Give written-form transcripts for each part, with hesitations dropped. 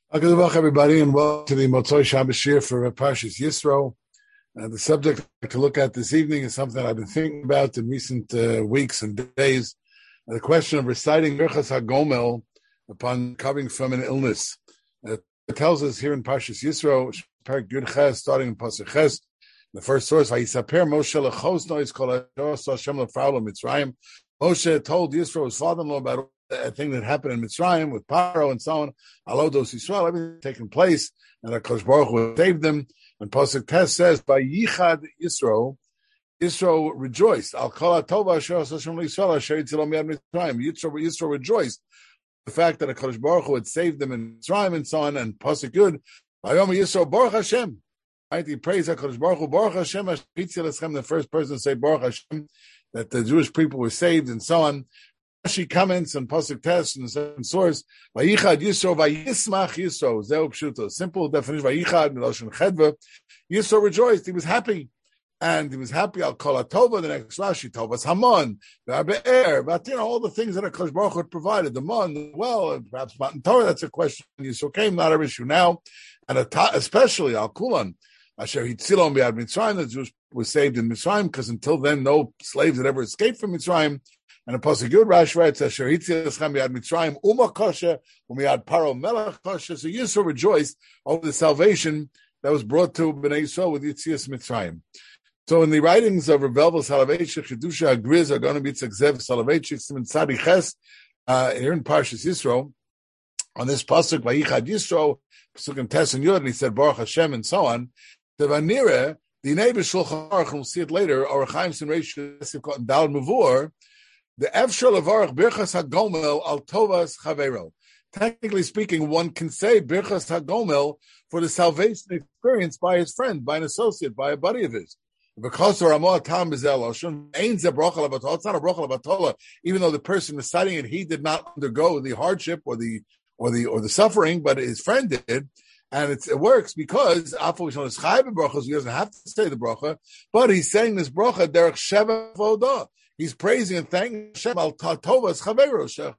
Good luck, everybody, and welcome to the Motzoi Shabbos Shir for Parshas Yisro. The subject I'd like to look at this evening is something I've been thinking about in recent weeks and days. The question of reciting Birchas HaGomel upon recovering from an illness. It tells us here in Parshas Yisro, Perek Yud Ches, starting in Pasuk Ches, the first source, Vayisaper Moshe lechosno is kol Hashem lefrau Mitzrayim. Moshe told Yisro, his father-in-law, about a thing that happened in Mitzrayim with Paro and so on. Alodos Yisrael, everything taking place, and HaKadosh Baruch Hu saved them. And Pasuk Tes says, by Yichad Yisro rejoiced. Al Kol HaTova Asher Hashem Yisrael Asher Yitzilo Miyad Mitzrayim. Yisro rejoiced the fact that HaKadosh Baruch Hu had saved them in Mitzrayim and so on. And Pasuk Yud, Vayom Yisro Baruch Hashem. Right? He praised HaKadosh Baruch Hu, Baruch Hashem Asher Yitzil Eschem, the first person to say Baruch Hashem, that the Jewish people were saved and so on. She comments on Pasuk Tes in the same source. Vayichad Yisro, Vayismach Yisro. Zeu Pshuto. Simple definition. Vayichad Miloshen Chedva. Yisro rejoiced. He was happy, and he was happy. Al Kol HaTova. The next Rashi Tovas Hamon, V'Abe'er. But all the things that HaKadosh Baruch Hu had provided, the Mon, the well, and perhaps Matan Torah. That's a question. Yisro came, not our issue now, and especially Al Kulan. Asher Hitzilon B'Yad Mitzrayim. The Jews were saved in Mitzrayim because until then, no slaves had ever escaped from Mitzrayim. And a Pasuk Yud Rashi writes, "Asher Hitziel Eschem Miyad Mitzrayim Umakoshe Umiyad Paro Melech Koshe." So Yisro rejoiced over the salvation that was brought to Bnei Yisrael with Yitzias Mitzrayim. So in the writings of Rav Velvel Soloveitchik, Chidusha Agriz are going to be Tzagzev Soloveitchik Siman Tzadi Ches here in Parshas Yisro on this Pasuk Vayichad Yisro Pasuk in Tes and Yud, and he said Baruch Hashem and so on. The Vanire the neighbor Shulchan Aruch, and we'll see it later. Or Chaim Sin Reish Yosef Dal Mavur. The Efshel Avarach Birchas HaGomel Al Tovas Chavero. Technically speaking, one can say Birchas HaGomel for the salvation experienced by his friend, by an associate, by a buddy of his. Because it's not a bracha levatola, even though the person reciting it, he did not undergo the hardship or the suffering, but his friend did. And it works because he doesn't have to say the bracha, but he's saying this bracha derech sheva vodah. He's praising and thanking Hashem al Tovas Chaveros,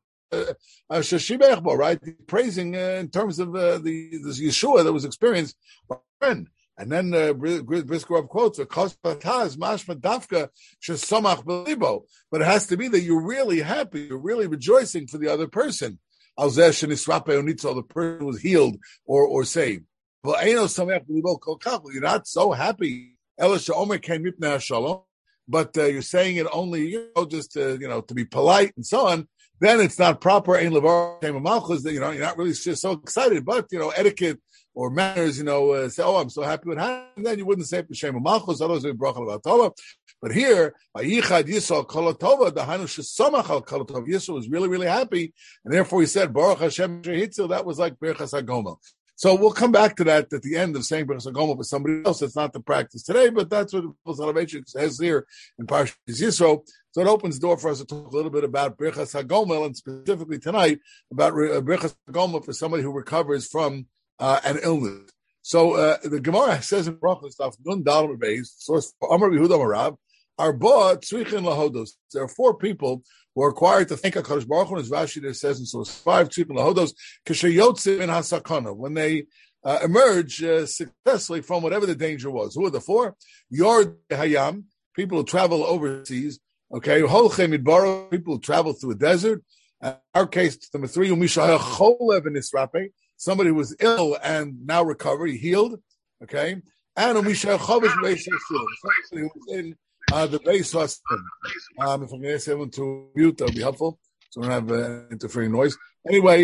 right? He's praising in terms of this Yeshua that was experienced by a friend. And then Briskerov quotes, but it has to be that you're really happy, you're really rejoicing for the other person. The person was healed or saved. You're not so happy. But you're saying it only, just to be polite and so on. Then it's not proper. You're not really just so excited. But etiquette or manners, say, "Oh, I'm so happy with him." And then you wouldn't say B'Shem Malchus. Otherwise, it'd be bracha l'vatova. But here, Yichad Yisrael Kol HaTova, the Hanu Shesamach Al Kol HaTova. Yisrael was really, really happy, and therefore he said Baruch Hashem Shehitzel. That was like Birchas HaGomel. So we'll come back to that at the end of saying Birchas HaGomel for somebody else. It's not the practice today, but that's what Soloveitchik says here in Parshas Yisro. So it opens the door for us to talk a little bit about Birchas HaGomel, and specifically tonight about Birchas HaGomel for somebody who recovers from an illness. So the Gemara says in Brachos stuff, Nun Dal Beis, source Amar Yehuda Marav, Arba Tzrichin Lahodos. There are four people who are required to thank HaKadosh Baruch Hu, as Rashi there says in source 5, Tzrichin Lahodos, K'sheyotzim in Hasakana, when they emerge successfully from whatever the danger was. Who are the four? Yord Hayam, people who travel overseas. Okay, Holchem Midbar, people who travel through a desert. In our case, number 3, Umishah Cholev in Isrape, somebody who was ill and now recovered, healed. Okay, and Umishah Chovish Beis Hasidim, somebody who was in the Beis Hasidim. If I can ask everyone to mute, that would be helpful, so we don't have interfering noise. Anyway,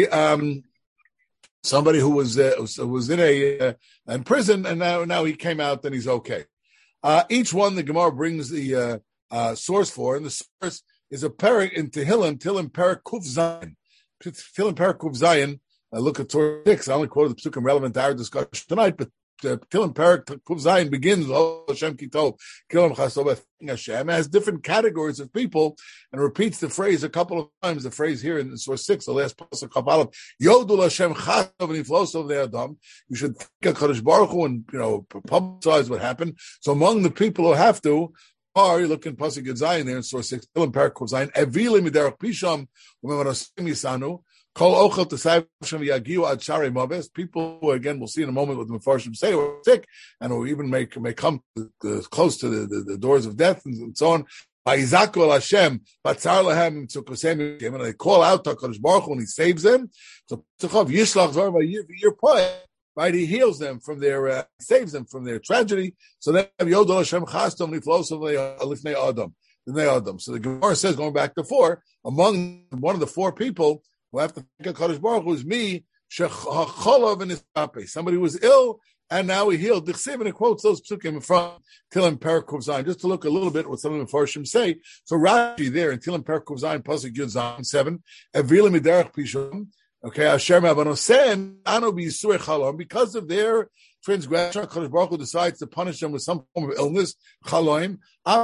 somebody who was in in prison and now he came out and he's okay. Each one the Gemara brings the source for, and the source is a perek in Tehillim Perek Kuf Zayin. Tehillim Perek Kuf Zayin. Look at Torah 6. I only quoted the psukim relevant to our discussion tonight, but Tehillim Perek Kuf Zayin begins Hashem Kitov Kilam Chasov Hashem, has different categories of people, and repeats the phrase a couple of times. The phrase here in source 6, the last pasuk Chav Yodul Hashem Chasov Niflosov Le'adam. You should thank HaKadosh Baruch Hu and publicize what happened. So among the people who have to are, you look in pasuk Zayin there in source 6, Tehillim Perek Kuf Zayin, Evilim Miderach Pisham U'Memarasim Yisanu. Kol ochel t'sayv shem yagiu ad shari mabes. People who, again, we'll see in a moment what the Mefarshim say, were sick, and who even may come close to the doors of death and so on. Vayizaku el Hashem, batzar lahem tzukosem, and they call out to HaKadosh Baruch Hu, and He saves them. So Yishlach Zor v'yir poeh, right? He heals them from their, saves them from their tragedy. So they have Yodol Hashem Chastom Niflosim Lifnei Adam. So the Gemara says, going back to 4, among one of the 4 people who have to thank HaKadosh Baruch Hu is me, Shechacholov and Ispape. Somebody who was ill, and now he healed. And it quotes those psukim from Tilim Perek Kuf Zayin, just to look a little bit what some of the Mefarshim say. So Rashi there in Tilim Perek Kuf Zayin, Pasuk Yud Zayin 7, Evilim Miderech Pishon, okay, Asher Ma'avanosen, Ano B'Yisur Chalom, because of their transgression, HaKadosh Baruch Hu decides to punish them with some form of illness, Chaloim,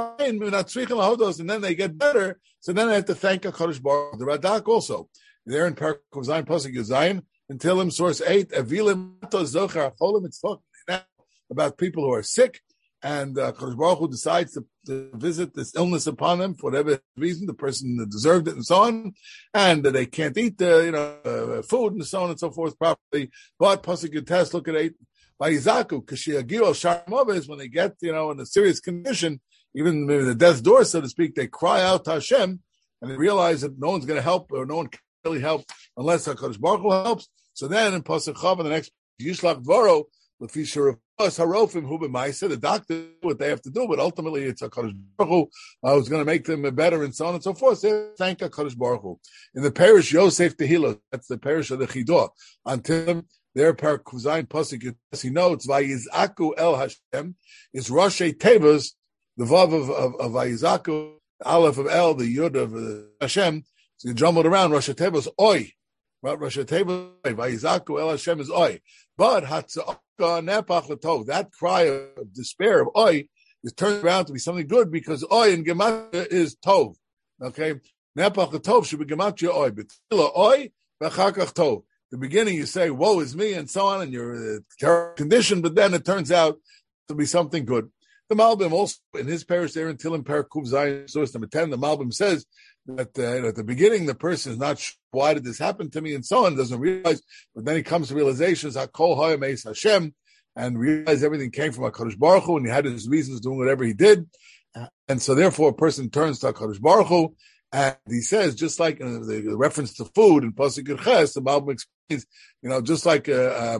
and then they get better, so then they have to thank HaKadosh Baruch Hu. The Radak also, there in Perek Kuf Zayin, Pasuk Yud Zayin, until him source 8, Evilim Zochar Cholim. It's talking now about people who are sick, and Kadosh Baruch Hu decides to visit this illness upon them for whatever reason. The person deserved it, and so on, and they can't eat food and so on and so forth properly. But Pasuk Yud, look at 8. Vayizaku Kashiyagiu Sharmov, when they get in a serious condition, even maybe the death's door, so to speak, they cry out to Hashem, and they realize that no one's going to help, or no one can really help unless HaKadosh Baruch Hu helps. So then in Pasuk Chav, in the next Yishlach Dvaro, with Fisher Harofim Hu B'Maisa, the doctor, what they have to do, but ultimately it's HaKadosh Baruch Hu who's going to make them better, and so on and so forth. So thank HaKadosh Baruch Hu. In the parish Yosef Tehillah, that's the parish of the Chidah, until their Perek Kuf Zayin Pasuk, he notes Vayizaku El Hashem is Roshei Tevos, the Vav of Vayizaku, the Aleph of El, the Yud of Hashem. So you jumbled around. Rosh Hashanah Oy. Rosh Hashanah Vayizaku El Hashem is Oy. But Hatzaka Nepach L'Tov, that cry of despair of Oy is turned around to be something good, because Oy in Gematria is Tov. Okay? Nepach L'Tov should be Gematria Oy. B'tila Oy, V'chakach Tov. The beginning you say, woe is me, and so on, and you're in a terrible condition, but then it turns out to be something good. The Malbim also, in his parish there in Tilim Perek Kuf Zayin, source number 10, the Malbim says that at the beginning the person is not sure, why did this happen to me, and so on, doesn't realize, but then he comes to realizations, HaKol Ha'yam Eis Hashem, and realize everything came from HaKadosh Baruch Hu, and he had his reasons doing whatever he did, and so therefore a person turns to HaKadosh Baruch Hu, and he says, just like the reference to food in Pasuk Yud Ches, the Malbim explains, just like a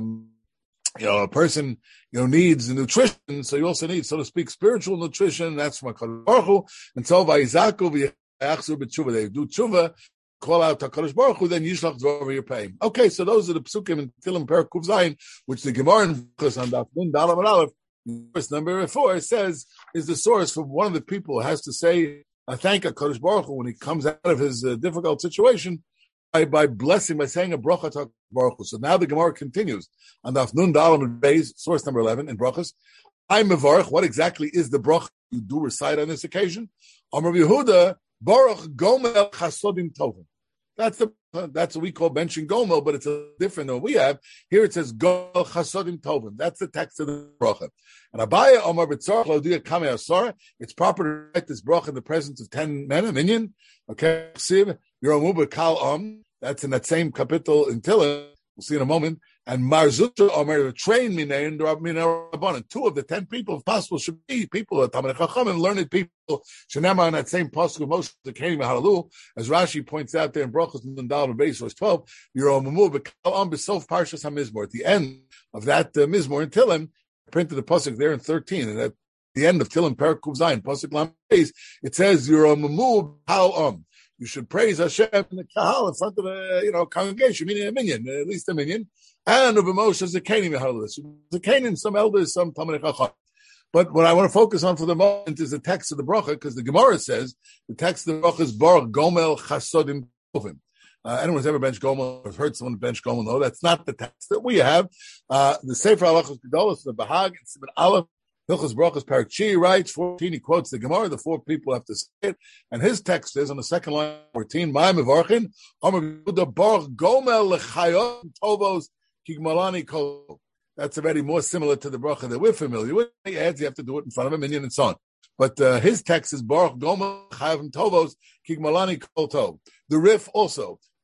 person, needs nutrition, so you also need, so to speak, spiritual nutrition. That's from HaKadosh Baruch Hu. And so, Vayizaku v'yachzur b'tshuva, they do tshuva, call out to HaKadosh Baruch Hu, then Yishlach Dvar v'yirpeim. Okay, so those are the psukim in Tilim Perek Kuf Zayin, which the Gemara in on Daf Nun Dalam and Aleph, verse number 4, says is the source for one of the people who has to say, I thank HaKadosh Baruch Hu when he comes out of his difficult situation, by blessing, by saying a bracha to Baruch Hu. So now the Gemara continues on Daf Nun Dalam and Beis, source number 11 in brachas. I'm Mevarach. What exactly is the bracha you do recite on this occasion? Amar Yehuda Baruch Gomel Chasodim Tovim. That's what we call benching Gomel, but it's different than what we have. Here it says Gomel Chasodim Tovim. That's the text of the bracha. And Abaya Amar B'Tzarach L'Odiyah Kamei Asara. It's proper to write this bracha in the presence of 10 men, a minyan. Okay, Siv Yeramu B'Kal that's in that same capital in Tilla. We'll see in a moment. And Marzutra Omer train Minei and Rabbanan. 2 of the 10 people, if possible, should be people, Talmidei Chacham, learned people. Shenema on that same pasuk of Moshe, the Kenim Halalu, as Rashi points out there in Brachos and Dal Beis, verse 12. Yeramu B'Kal B'Sof Parshas HaMizmor. At the end of that Mizmor in Tillim, printed the pasuk there in 13, and at the end of Tilim Perek Kuf Zayin, pasuk Lam Beis, it says Yeramu B'Kal You should praise Hashem in the kahal, in front of a congregation, meaning a minyan, at least a minyan. And of Moshe Zekanim Yehalus. Zekanim, some elders, some Talmidei Chacham. But what I want to focus on for the moment is the text of the bracha, because the Gemara says the text of the bracha is Baruch Gomel Chasodim Tovim. Anyone's ever benched Gomel or heard someone bench Gomel? No, that's not the text that we have. The Sefer Halachos Gedolos, the Bahag, and Siman Aleph, Hilchos Brachos Perek Chi writes 14. He quotes the Gemara. The 4 people have to say it, and his text is on the second line 14. My mevarchin Amar Yehuda Baruch Gomel Lechayot Tovos Kigmalani Kol. That's already more similar to the bracha that we're familiar with. He adds you have to do it in front of a minyan and so on. But his text is Baruch Gomel Chayot Tovos Kigmalani Kol Tov. The Rif also.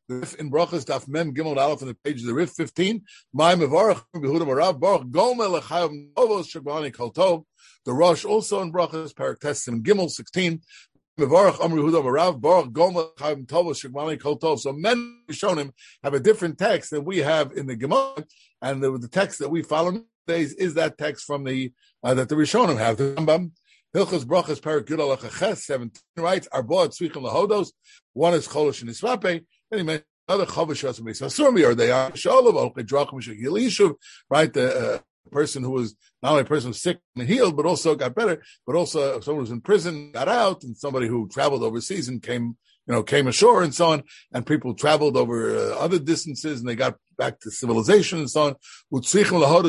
The Rif in Brachas Daf Mem Gimel Aleph on the page of the Rif 15. My Mevarach Behuda Marav Baruch Gomel Lechayim Novos Shagbani Kol Tov. The Rosh also in Brachas Parak Tessim Gimel 16. Mevarach Amri Huda Marav Baruch Gomel Lechayim Tovos Shagbani Kol Tov. So men Rishonim have a different text than we have in the Gemara, and the text that we follow nowadays is that text from the that the Rishonim have. The Rambam Hilchos Brachas Parak Yud Halacha Ches 17 writes Arba Tzvichim Lahodos. One is Cholosh and Nisvape. Then he mentioned another Chavashas Meisasumi, or they are Shalom, right? The person who was not only a person who was sick and healed, but also got better, but also someone who was in prison, got out, and somebody who traveled overseas and came ashore and so on, and people traveled over other distances and they got back to civilization and so on. You have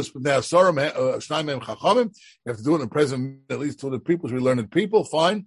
to do it in the present, at least to the people, we learned people, fine.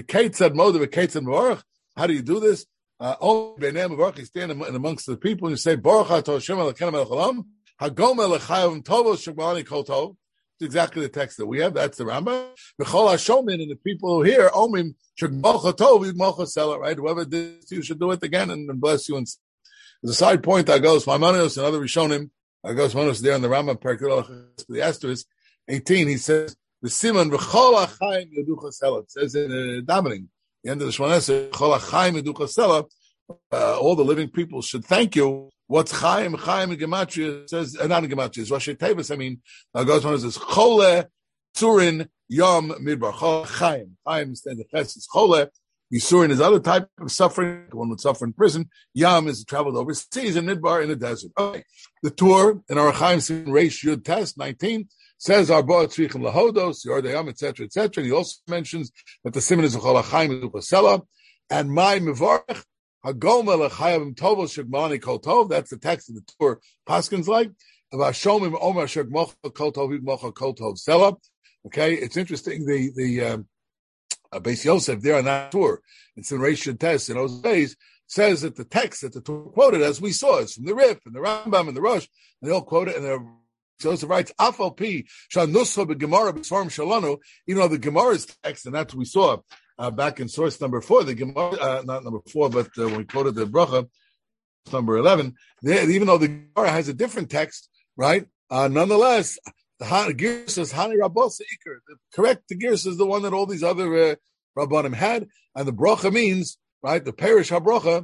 How do you do this? You stand in amongst the people and you say, Baruch Atah Hashem Elokeinu melech haolam, hagom elechayim tovos shebani kol tov. It's exactly the text that we have. That's the Rambam. V'chol hashomin, and the people who hear, omrim shegmalcha tov yigmalcha sela, right? Whoever did this, you should do it again and bless you. And there's a side point, Agos Maimonides and other Rishonim, Agos Maimonides there in the Rambam, the asterisk 18, he says, the Simon v'chol hachayim yaducha sela. It says in davening. The end of the Shmoneh Esrei, all the living people should thank you. What's Chaim? Chaim in Gematria says, not in Gematria, it's Rashi Tevis. I mean, God's one says, Chole, Tzurin, Yom, Midbar. Chole, Chaim. Chaim stands the Ches, it's Chole. Yisurin is other type of suffering, the one would suffer in prison. Yam is traveled overseas, and Midbar in the desert. Okay. The tour in our Chaim Reish Yud Test 19 says Arba Tzvichim Lahodos, Yordayam, etc., etc. He also mentions that the simon is Chol HaChaim Edukasela, and my Mevarach Hagoma Lechayavim Tovos Shegmani Kol Tov. That's the text of the tour. Paskins like Avashomim Omer Shegmocha Kol Tov Yigmocha Kol Tov Sela. Okay, it's interesting. The Beis Yosef there on that tour, it's in Reish Yud Tes in those days, says that the text that the tour quoted, as we saw, is from the Rif and the Rambam and the Rosh, and they all quote it, and they're Joseph writes, Afal Pi, Shanusha B'Gemara B'Sfarim Shalanu, even though the Gemara's text, and that's what we saw back in source number 4, the Gemara, not number 4, but when we quoted the Bracha, number 11, even though the Gemara has a different text, right, nonetheless, the Girs says, Hani Rabbosa Iker. The correct Girs is the one that all these other Rabbanim had, and the Bracha means, right, the Perish HaBracha,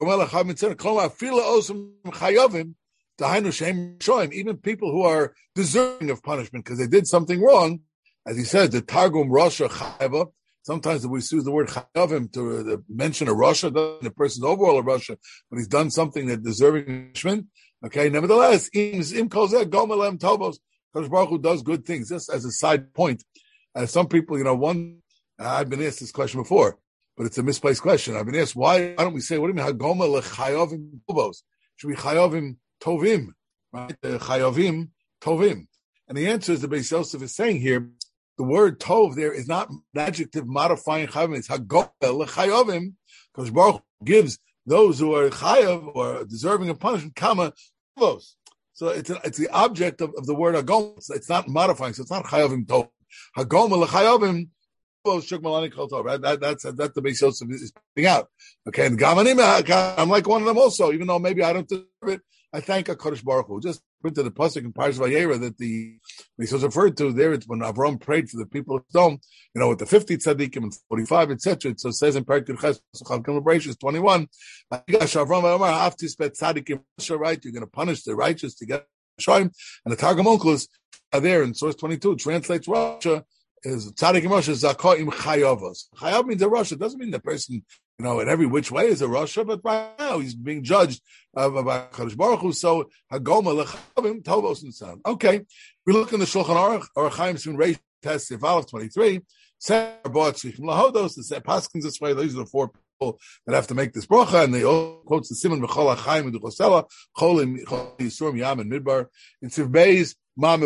even people who are deserving of punishment because they did something wrong, as he says, the Targum Rasha Chayava. Sometimes we use the word Chayavim to mention a Rasha, the person's overall a Rasha, but he's done something that deserving punishment. Okay, nevertheless, Im Kozeh Gomelem Tovos, Kadosh Baruch Hu does good things. Just as a side point, some people, I've been asked this question before, but it's a misplaced question. I've been asked, why don't we say, what do you mean, Hagoma Lechayavim Tovos? Should we Chayavim Tovim, right? Chayavim Tovim. And the answer is the Beis Yosef is saying here, the word Tov there is not an adjective modifying Chayavim, it's Hagoma Lechayavim, because Baruch gives those who are Chayav or deserving of punishment, comma, Tovos. So it's the object of the word Hagoma. It's not modifying, so it's not Chayavim Tov. Hagoma Lechayavim, Tovos Shuk Malani Kol Tov, right? That's the Beis Yosef is putting out. Okay, and Gamanim, I'm like one of them also, even though maybe I don't deserve it. I thank HaKadosh Baruch Hu. Just printed the pasuk in Parashat Vayera that the Beis Yosef referred to there. It's when Avram prayed for the people of Sodom, with the 50 tzaddikim and 45, etc. So it says in Parashat Ches, 21, right? You're going to punish the righteous to get Shoim, and the Targum Onkelos are there in source 22 translates Russia is tzaddik in Russia zakah im chayavos. Chayav means a Russia. It doesn't mean the person, in every which way is a Russia, but right now he's being judged by Kadosh Baruch Hu. So hagoma lechavim tovos and son. Okay, we look in the Shulchan Aruch or Chaim Sim Reish Test Sivav 23. Say bought tzrichim lahodos. The paskins this way. These are the 4 people that have to make this bracha, and they all quotes the Simon v'chol hachaim v'duchosela cholim yisurim yam and midbar in Siv Beis mam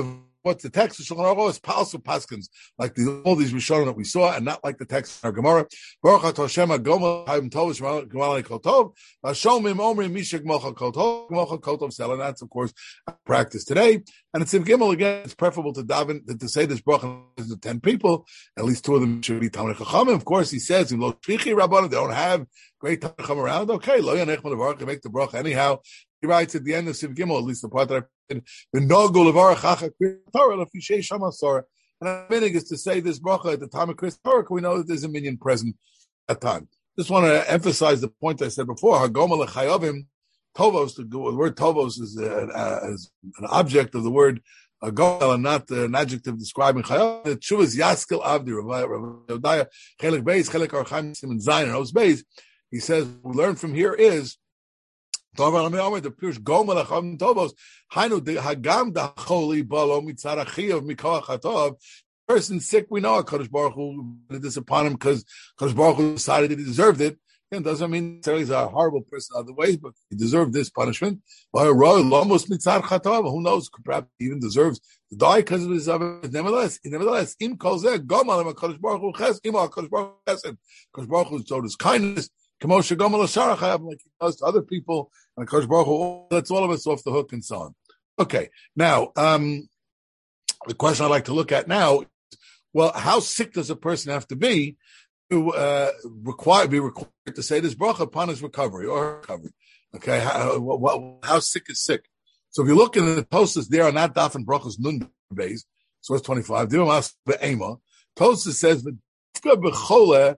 what's the text of Shulchan Aruch is Pals Paskins, like all these Rishonim that we saw, and not like the text in our Gemara. Baruch Atah Hashem HaGomel Hayim Tov Shmalei Kol Tov Hashomim Omrim Mishak Mocha Kol Tov Mocha Kol Tov Sel, and that's of course practice today. And it's in Gimel again. It's preferable to daven to say this bracha to 10 people. At least 2 of them should be Talmidei Chachamim. Of course, he says in Lo Shlichi Rabbanim, they don't have great Talmidei Chachamim around. Okay, Lo Yanech Malavarach, they make the bracha anyhow. He writes at the end of Siv Gimel, at least the part that I read, the Nogul Levarach Acha Kriyas Torah Lefishei Shamasor. And the meaning is to say this bracha at the time of Kriyas Torah. We know that there's a minion present at that time. Just want to emphasize the point I said before. Hagoma Lechayavim Tovos. The word Tovos is an object of the word Gomel and not an adjective describing Chayav. The Tshuva is Yaskel Avdi Rav Yodaya Chelik Beis Chelik Archaim Simon Zayin and Os Beis. He says we learn from here is. The Pirush Gomel Lechayavim Tovos. Hainu Hagam Dacholi Balo Mitzar Achiyav Mikoach Hatov. Person sick, we know HaKadosh Baruch Hu did this upon him because HaKadosh Baruch Hu decided that he deserved it. It doesn't mean necessarily he's a horrible person other ways, but he deserved this punishment. Who knows? Perhaps he even deserves to die because of his nevertheless, Im Kol Zeh Gomel HaKadosh Baruch Hu Ches Im HaKadosh Baruch Hu Chesed. HaKadosh Baruch Hu showed his kindness, K'moshe Gomel L'Shar Chayav, like he does to other people, and HaKadosh Baruch Hu lets all of us off the hook and so on. Okay, now the question I'd like to look at now. Well, how sick does a person have to be to be required to say this bracha upon his recovery or her recovery? Okay, how sick is sick? So if you look in the Tosas, there are not daf and brachas nun beis, source 25. Tosas says we're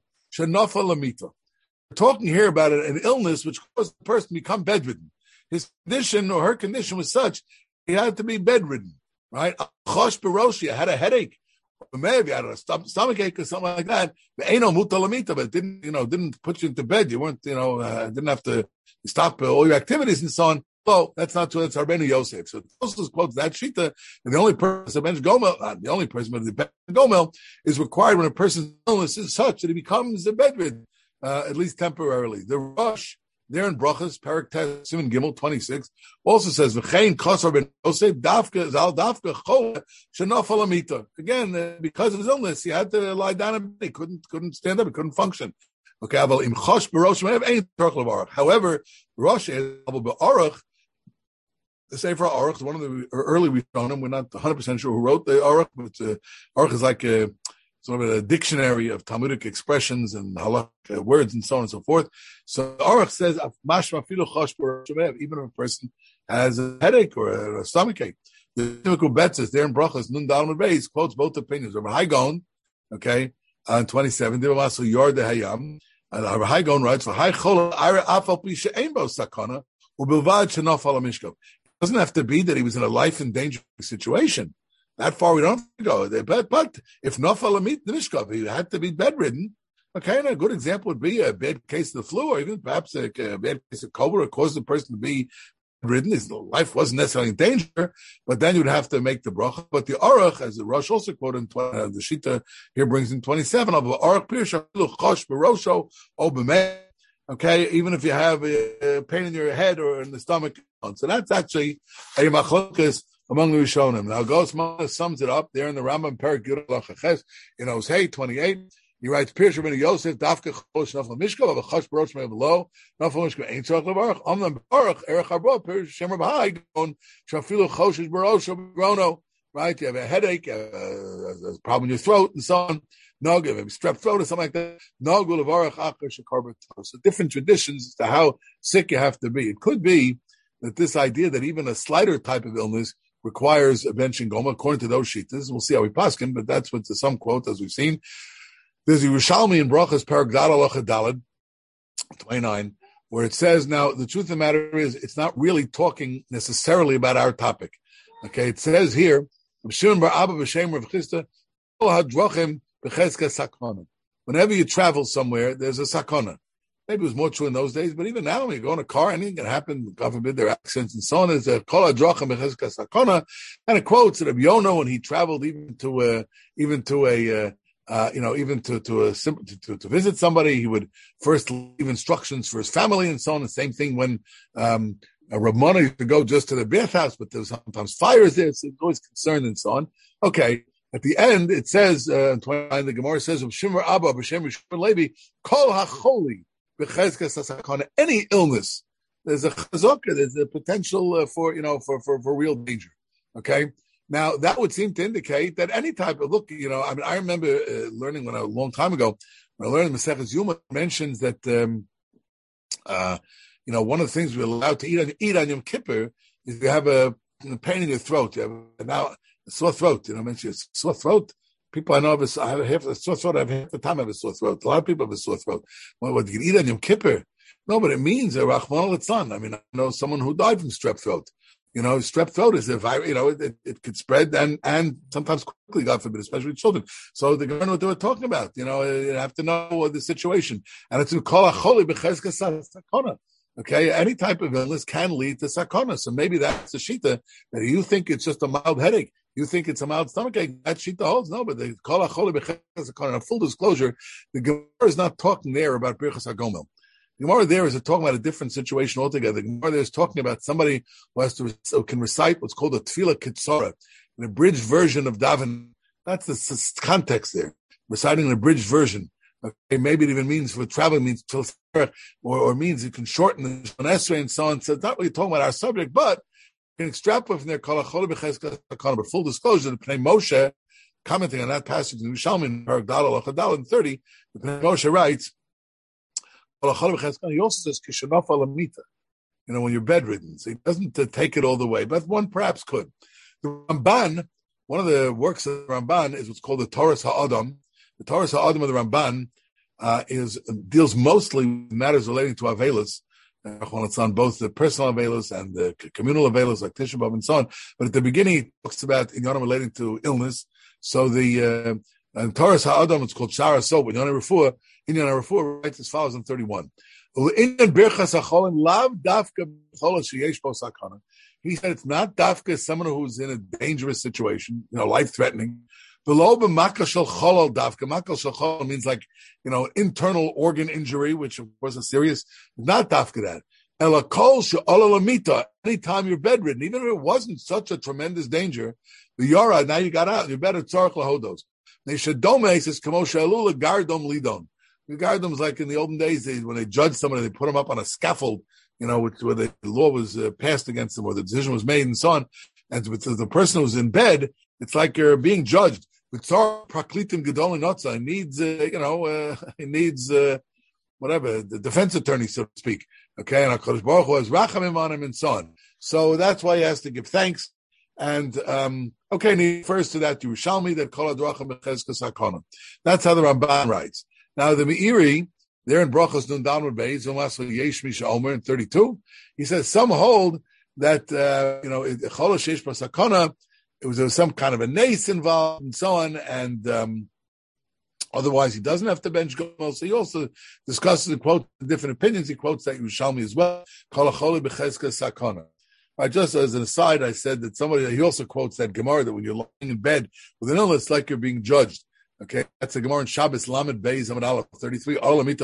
talking here about an illness which caused the person to become bedridden. His condition or her condition was such he had to be bedridden, right? Chosh beroshi, I had a headache. Maybe I had a stomach ache or something like that. But it didn't put you into bed. You weren't, didn't have to stop all your activities and so on. Well, that's not true. That's Rabbeinu Yosef. So Tosfos quotes that shita, and the only person, Ben Gomel, not the only person, but the Ben Gomel is required when a person's illness is such that he becomes a bedridden, at least temporarily. The Rosh, there in Brachas, Parak Tes, Siman Gimel 26, also says, "V'chein Kosar ben Yosef Dafka Zal Dafka Chol Shenafal Amita." Again, because of his illness, he had to lie down and he couldn't stand up, he couldn't function. Okay, but im Chosh Berosh Me'ev ain't Torkel of Aruch. However, Rosh is Aruch. The Sefer Aruch is one of the early we've known him. We're not 100% sure who wrote the Aruch, but Aruch is like sort of a dictionary of Talmudic expressions and halakha words and so on and so forth. So Aruch says, even if a person has a headache or a stomach ache, the typical bet says there in Brachas, Nun Dalman Beis, quotes both opinions. Rabbi Haigon, okay, on 27, Divamasel Yor de Hayam, and Rabbi Haigon writes, it doesn't have to be that he was in a life and danger situation. That far we don't have to go. But if Nafal Amit Nishkov, he had to be bedridden. Okay, and a good example would be a bad case of the flu, or even perhaps a bad case of COVID, or caused the person to be bedridden. His life wasn't necessarily in danger, but then you'd have to make the bracha. But the Aruch, as the Rosh also quoted in the Shita here brings in 27, of the Aruch Pirsha Chosh Berosho Obameh. Okay, even if you have a pain in your head or in the stomach. So that's actually a machlokas among the Rishonim. Now, Gosma sums it up there in the Rambam Perik Yud Lachaches in Osei 28. He writes, Pirush Rabbeinu Yosef, Dafka Chosh Nafal Mishkov, Chosh Barosh Me'ev Lo, Nafal Mishkov, Ein Tzorach Levarach, Omnam Baruch, Erech Harbah, Pirush Shem Rabbi Gon, Shafilu Chosh Barosh Grono, right? You have a headache, a problem in your throat, and so on. Nog, maybe strep throat or something like that. Nog Levarach Achar Shekar B'Tor. So different traditions as to how sick you have to be. It could be that this idea that even a slighter type of illness requires a bench and goma, according to those shittas. We'll see how we paskin, but that's what some quote, as we've seen. There's a Yerushalmi in Brachas Perek Dal Dalad 29, where it says, now the truth of the matter is, it's not really talking necessarily about our topic. Okay, it says here, whenever you travel somewhere, there's a sakona. Maybe it was more true in those days, but even now, when you go in a car, anything can happen. God forbid, there are accidents and so on. There's a kol hadrachim b'chezkas sakona, and it quotes that Rabbi Yono, when he traveled even to visit somebody, he would first leave instructions for his family and so on. The same thing when Ramona used to go just to the bathhouse, but there was sometimes fires there, so always concerned and so on. Okay. At the end, it says, 29, the Gemara says, Shimmer Abba, B'Shem Shimmer Levi, Kol HaCholi, B'Chezkas HaSakana, any illness, there's a chazaka, there's a potential for real danger. Okay? Now, that would seem to indicate that any type of, I remember learning a long time ago, when I learned Maseches Yuma, mentions that, one of the things we're allowed to eat on Yom Kippur is you have a pain in your throat. You have a sore throat. Mention sore throat. People I know I have half a sore throat. I have half the time I have a sore throat. A lot of people have a sore throat. What you can eat on Yom Kippur? No, but it means Rachmana litzlan. I know someone who died from strep throat. Strep throat is a virus. It could spread and sometimes quickly, God forbid, especially children. So they don't know what they were talking about. You have to know the situation. And it's kol hacholi b'chezkas sakona. Okay, any type of illness can lead to sakona. So maybe that's a shita that you think it's just a mild headache. You think it's a mild stomachache. That shita holds. No, but the kol hacholi b'chezkas sakona. Full disclosure, the Gemara is not talking there about birchas hagomel. The Gemara there is talking about a different situation altogether. The Gemara there is talking about somebody who can recite what's called a tefillah kitzara, an abridged version of daven. That's the context there. Reciting an abridged version. Okay, maybe it even means for traveling means or means you can shorten the Shemona Esrei and so on. So it's not really talking about our subject, but you can extrapolate from there. But full disclosure, the Pnei Moshe, commenting on that passage in Yerushalmi, Parak Daled 30, the Pnei Moshe writes. He also says kishanaf alamita, when you're bedridden. So he doesn't take it all the way, but one perhaps could. The Ramban, one of the works of the Ramban is what's called the Toras HaAdam. The Toras HaAdam of the Ramban deals mostly with matters relating to Avelis, both the personal Avelis and the communal Avelis, like Tisha B'Av and so on. But at the beginning, he talks about inyanim relating to illness. So the Toras HaAdam, it's called Shara Sob, Inyan Refuah writes as follows in 31. He said it's not dafka someone who's in a dangerous situation, life-threatening. Below makal shel cholol dafka. Makal shel cholol means like, internal organ injury, which of course is serious. Not dafka that. Ela kol she'ola lamita. Anytime you're bedridden, even if it wasn't such a tremendous danger, the yara, now you got out, you're better tzarech lahodos. Neshadome says kamosha elula gardom lidon. The Gardim was like in the olden days, when they judged somebody, they put them up on a scaffold, where the law was passed against them or the decision was made and so on. And with the person who's in bed, it's like you're being judged. With Tzar Praklitim Gedol Notza, he needs whatever, the defense attorney, so to speak. Okay, and HaKadosh Baruch Hu has rachamim on him and so on. So that's why he has to give thanks. And, and he refers to that Yerushalmi, that Kol HaDrachim B'Chezkas HaKona. That's how the Ramban writes. Now, the Meiri, there in Brachos Nun Dalmud Beis, Yesh Misha Omer in 32, he says some hold that, Cholosh Yesh Basakona, there was some kind of a nace involved and so on, and otherwise he doesn't have to bench Gomel. So he also discusses and quotes different opinions. He quotes that Yerushalmi as well. Kol HaCholi B'Chezkas Sakona. Just as an aside, I said that he also quotes that Gemara that when you're lying in bed with an illness, like you're being judged. Okay, that's a Gemara in Shabbos Lamed Beis Amud Aleph 33.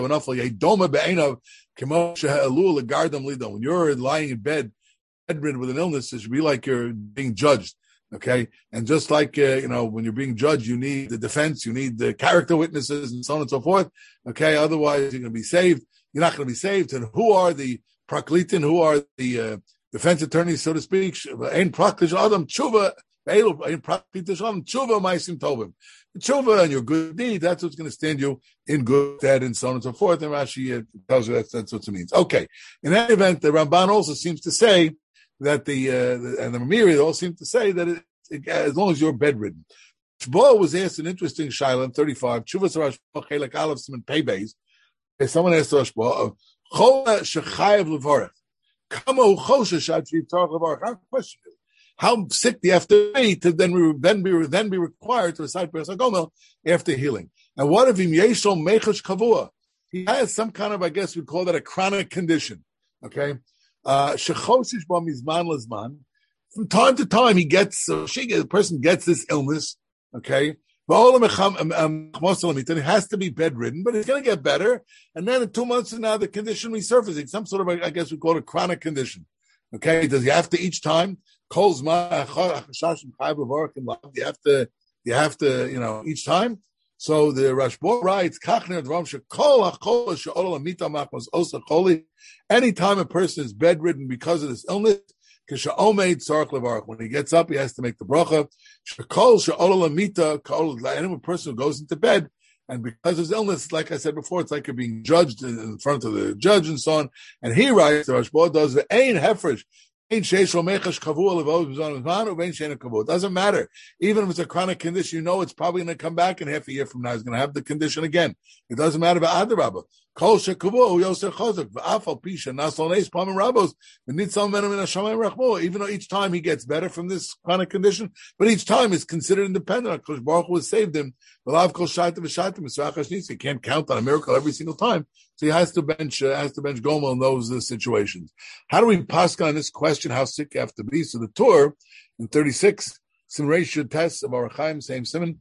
When you're lying in bed, bedridden with an illness, it should be like you're being judged. Okay, and just like when you're being judged, you need the defense, you need the character witnesses, and so on and so forth. Okay, otherwise you're going to be saved. You're not going to be saved. And who are the praklitin? Who are the defense attorneys, so to speak? Ein praklish adam tshuva. Tshuva ma'asim tovim. Tshuva and your good deed, that's what's going to stand you in good stead and so on and so forth. And Rashi tells you that's what it means. Okay. In any event, the Ramban also seems to say that and the Meiri all seem to say that as long as you're bedridden. Shbo was asked an interesting shaila in 35. Tshuva Sarash Chelek Aleph Siman Pei Beis. Someone asked Rashba, Chola shechayev levarech. Kama hu choshe shad sheyitzarech levarech. Our question is, how sick do you have to be to then be required to recite Birchas HaGomel after healing? And what if him yeshol mechash kavua? He has some kind of, I guess we'd call that a chronic condition. Okay, shechoshish ba mizman lezman. From time to time, the person gets this illness. Okay, it has to be bedridden, but it's going to get better. And then in 2 months from now, the condition resurfacing, some sort of, I guess we call it a chronic condition. Okay, does he have to each time? You have to, each time. So the Rashba writes, anytime a person is bedridden because of this illness, when he gets up, he has to make the bracha. Any person who goes into bed, and because of his illness, like I said before, it's like you're being judged in front of the judge and so on. And he writes, the Rashba does the Ein Hefresh. It doesn't matter. Even if it's a chronic condition, it's probably going to come back in half a year from now. He's going to have the condition again. It doesn't matter about Adarabah. Even though each time he gets better from this chronic condition, but each time is considered independent. Baruch Hu has saved him. He can't count on a miracle every single time. So he has to bench Gomel in those situations. How do we pass on this question, how sick you have to be? So the Torah in 36, Simration tests of our Chaim, same Simon.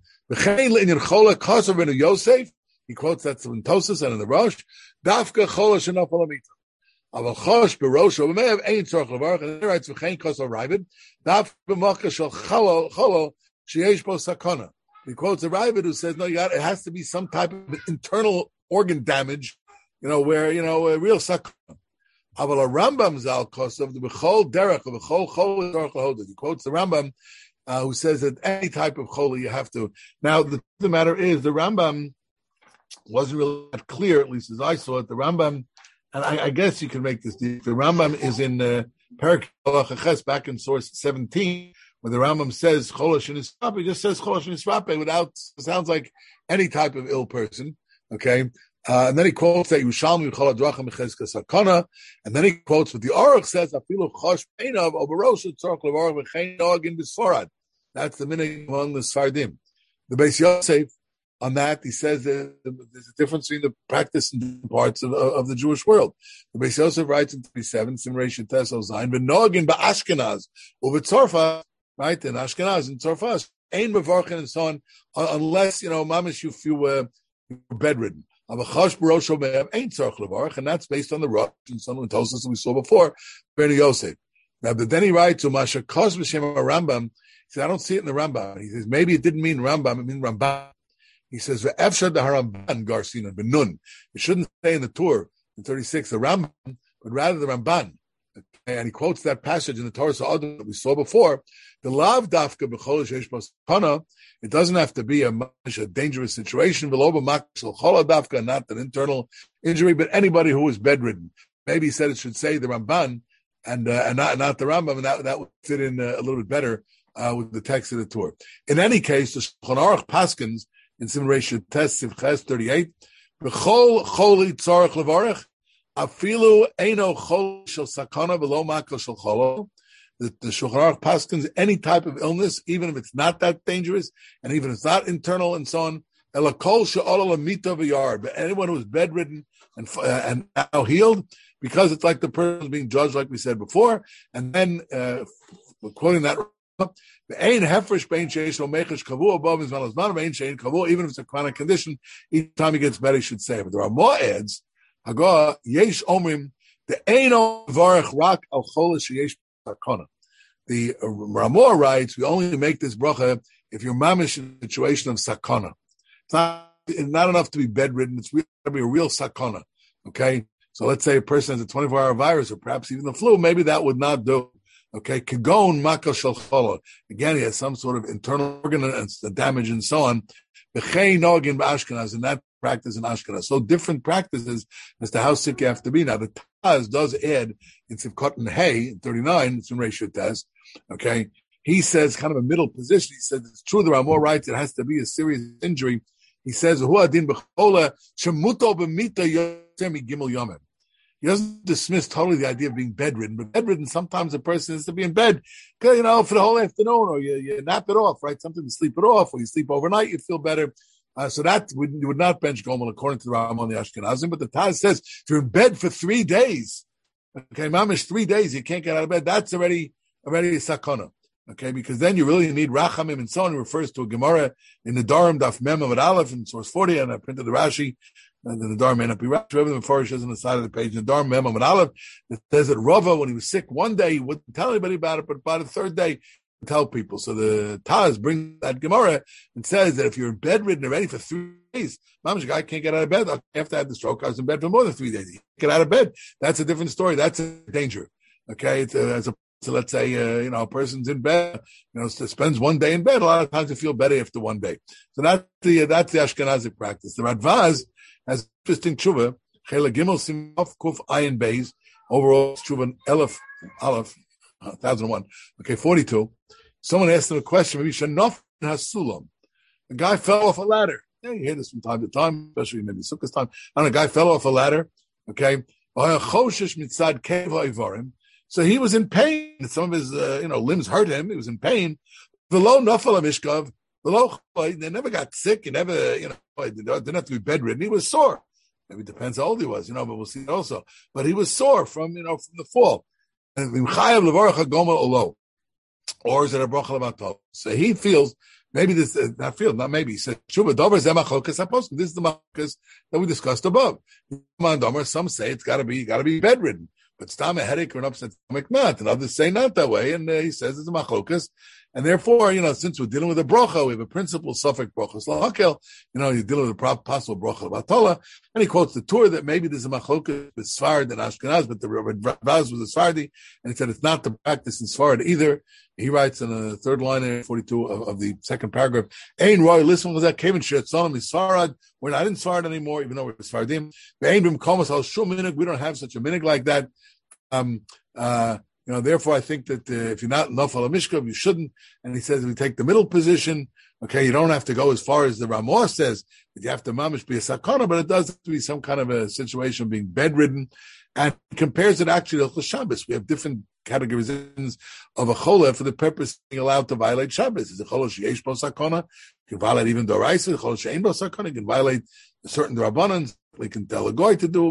Yosef, he quotes that in Tosas and in the Rosh. Dafka chola shenaf alamita. Aval chosh berosho b'me'av ein tzorach levarach. And he writes v'chein kosov ravid. Dafka b'macha shel cholo sheyesh bo sakona. He quotes a ravid who says, no, it has to be some type of internal organ damage, where, a real sakona. Aval a Rambam zal kosov the b'chol derech or b'chol chol tzorach lehoded. He quotes the Rambam who says that any type of chola you have to. Now, the matter is, the Rambam wasn't really that clear, at least as I saw it. The Rambam, and I guess you can make this deep. The Rambam is in Perek Halacha back in source 17, where the Rambam says Cholash Nisrape. He just says Cholash Nisrape without, sounds like any type of ill person. Okay, and then he quotes that Yushalmi Chol Hadracha Mechezka Sakana, and then he quotes what the Aruch says Afilu Chosh Peinav Oberosh Tzorach Levarach V'chein Nog in Bisfarad. That's the minhag among the Sfardim. The Beis Yosef, on that, he says that there's a difference between the practice in different parts of the Jewish world. The Beis Yosef writes in 37, Simration Tesel Zayin, V'nogin ba'Ashkenaz, u'v'Tzorfas, right, in Ashkenaz, in Tzorfas, ein mevarchen and so on, unless, mamish, if you were bedridden. Avachash b'rosho me'av, ein tzorch levarch, and that's based on the Rosh and some of the Tosas that we saw before, Ben Yosef. Now, but then he writes, U'masha kos b'shem Rambam, he says, I don't see it in the Rambam. He says, maybe it didn't mean Rambam, it means Rambam. He says, "Ve'efshad haRamban Garcina benun." It shouldn't say in the Torah in 36 the Rambam, but rather the Ramban. And he quotes that passage in the Torah Sa'adim that we saw before. The lav dafka b'chol sheish b'sakana. It doesn't have to be a dangerous situation. V'lo b'makshel chola dafka, not an internal injury, but anybody who is bedridden. Maybe he said it should say the Ramban and not the Rambam, and that would fit in a little bit better with the text of the Torah. In any case, the Shulchan Aruch paskins in Simration Test Sivches 38, B'chol choli tzarech levarech, afilu eino chol shel sakana v'lo makal shel cholo. The Shulchan Aruch paskins any type of illness, even if it's not that dangerous, and even if it's not internal and so on. Ela kol she'ola lamita v'yard. But anyone who is bedridden and now healed, because it's like the person is being judged, like we said before, and then quoting that. Even if it's a chronic condition, each time he gets better, he should say. But there are more ads. The Ramah writes, we only make this bracha if you're mamish in a situation of sakana. It's not enough to be bedridden. It's got to be a real sakana. Okay? So let's say a person has a 24-hour virus or perhaps even the flu. Maybe that would not do. Okay, kagon makal shel chola. Again, he has some sort of internal organ damage and so on. B'chein nogin b'Ashkenaz, and that practice in Ashkenaz. So different practices as to how sick you have to be. Now the Taz does add in Sivkot and Hay in 39. It's in Ratio Taz. Okay, he says kind of a middle position. He says it's true. The Ramah writes it has to be a serious injury. He says hu adin b'chola shemuto b'mita yosemi gimel yomim. He doesn't dismiss totally the idea of being bedridden, but bedridden, sometimes a person has to be in bed, for the whole afternoon, or you nap it off, right? Something to sleep it off, or you sleep overnight, you feel better. So that would not bench Gomel according to the Rambam the Ashkenazim, but the Taz says, if you're in bed for 3 days, okay, mamish 3 days, you can't get out of bed, that's already a sakana. Okay, because then you really need rachamim and so on. It refers to a Gemara in the Darim Daf Mem Amud Aleph in source 40, and I printed the Rashi and the Dar may not be right. Everything before is on the side of the page. The Dar Mem Amud Aleph, it says that Rava, when he was sick one day, he wouldn't tell anybody about it, but by the third day, he would tell people. So the Taz brings that Gemara and says that if you're bedridden already for 3 days, Mama's guy can't get out of bed. After I had the stroke, I was in bed for more than 3 days. He can't get out of bed. That's a different story. That's a danger. Okay, so let's say a person's in bed, spends 1 day in bed. A lot of times they feel better after 1 day. So that's the Ashkenazic practice. The Radvaz has interesting tshuva. Chela Gimel Simov Kuf Ayin Beis. Overall tshuva Aleph 1001. Okay, 42. Someone asked him a question. Maybe Shanof Hasulam. A guy fell off a ladder. Yeah, you hear this from time to time, especially maybe Sukkot's time. And a guy fell off a ladder. Okay. So he was in pain. Some of his, limbs hurt him. He was in pain. They never got sick. He never, didn't have to be bedridden. He was sore. Maybe it depends how old he was, but we'll see also. But he was sore from the fall. Or is it a bracha levatol? So he feels, maybe this, not maybe, he said, Shuba Dover Zemachlokas Apostle. This is the Machlokas that we discussed above. Some say it's gotta be bedridden. But stam a headache or an upset stomach, not. And others say not that way. And he says it's a machlokas. And therefore, since we're dealing with a bracha, we have a principle, suffix bracha slahakel. You're dealing with a possible bracha batola. And he quotes the Torah that maybe there's a machlokas with Sfard and Ashkenaz, but the Ravaz was a Sfardi. And he said it's not the practice in Sfard either. He writes in the third line in 42 of the second paragraph, Ein Roy, listen to that, Kevin Shetzonim is Sfarad. We're not in Sfard anymore, even though we're Sfardim. We don't have such a minig like that. Therefore, I think that if you're not nafal mishkav, you shouldn't. And he says, if you take the middle position, okay, you don't have to go as far as the Ramah says, that you have to mamish be a sakana, but it does have to be some kind of a situation of being bedridden. And he compares it actually to Shabbos. We have different categorizations of a chola for the purpose of being allowed to violate Shabbos. Is a chola sheyesh bo sakana? You can violate even doraisa. Chola she'ein bo sakana. You can violate certain drabanans. We can tell a goy to do,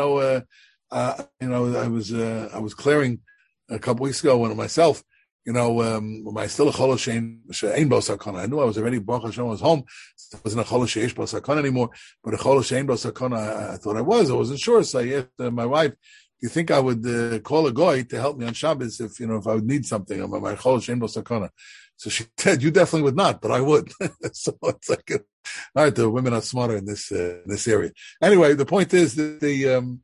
I was clearing a couple weeks ago when myself, when I still a chol she'ein bo sakana. I knew I was already Baruch Hashem, I was home. So I wasn't a chol she'esh bo sakana anymore, but a chol she'ein bo sakana, I thought I wasn't sure. So I asked my wife, do you think I would call a goy to help me on Shabbos if I would need something on my chol she'ein bo sakana? So she said, you definitely would not, but I would. So it's like, all right, the women are smarter in this area. Anyway, the point is that the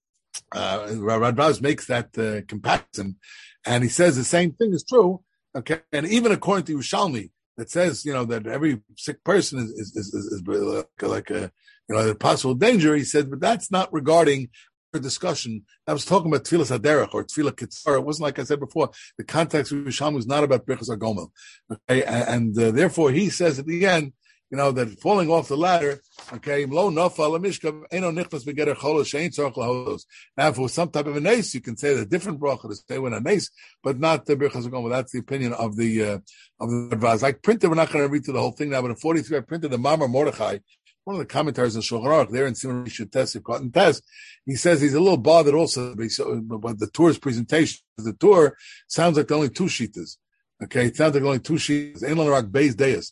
Radbaz makes that comparison, and he says the same thing is true. Okay, and even according to Yerushalmi, that says that every sick person is like a possible danger. He said, but that's not regarding the discussion. I was talking about Tfilas Haderech or Tfilah Kitzar. It wasn't like I said before. The context of Yerushalmi was not about Birchas HaGomel. Okay, and therefore he says at the end, that falling off the ladder, okay, lo nafal mishkav eno nichnas begeter cholos shein tzarich laholos. Now, for some type of a nace, you can say the different bracha to stay with a nace, but not the birchas HaGomel. That's the opinion of the Radvaz. I printed. We're not going to read through the whole thing now, but in 43, I printed the Mamar Mordechai, one of the commentaries in Shulchan Aruch there in Simon Rishon Tes, Cotton Tes. He says he's a little bothered also by the Torah's presentation. The Torah sounds like the only 2 shitas. Okay, it sounds like only 2 shitas. Ein lan rak beis deis.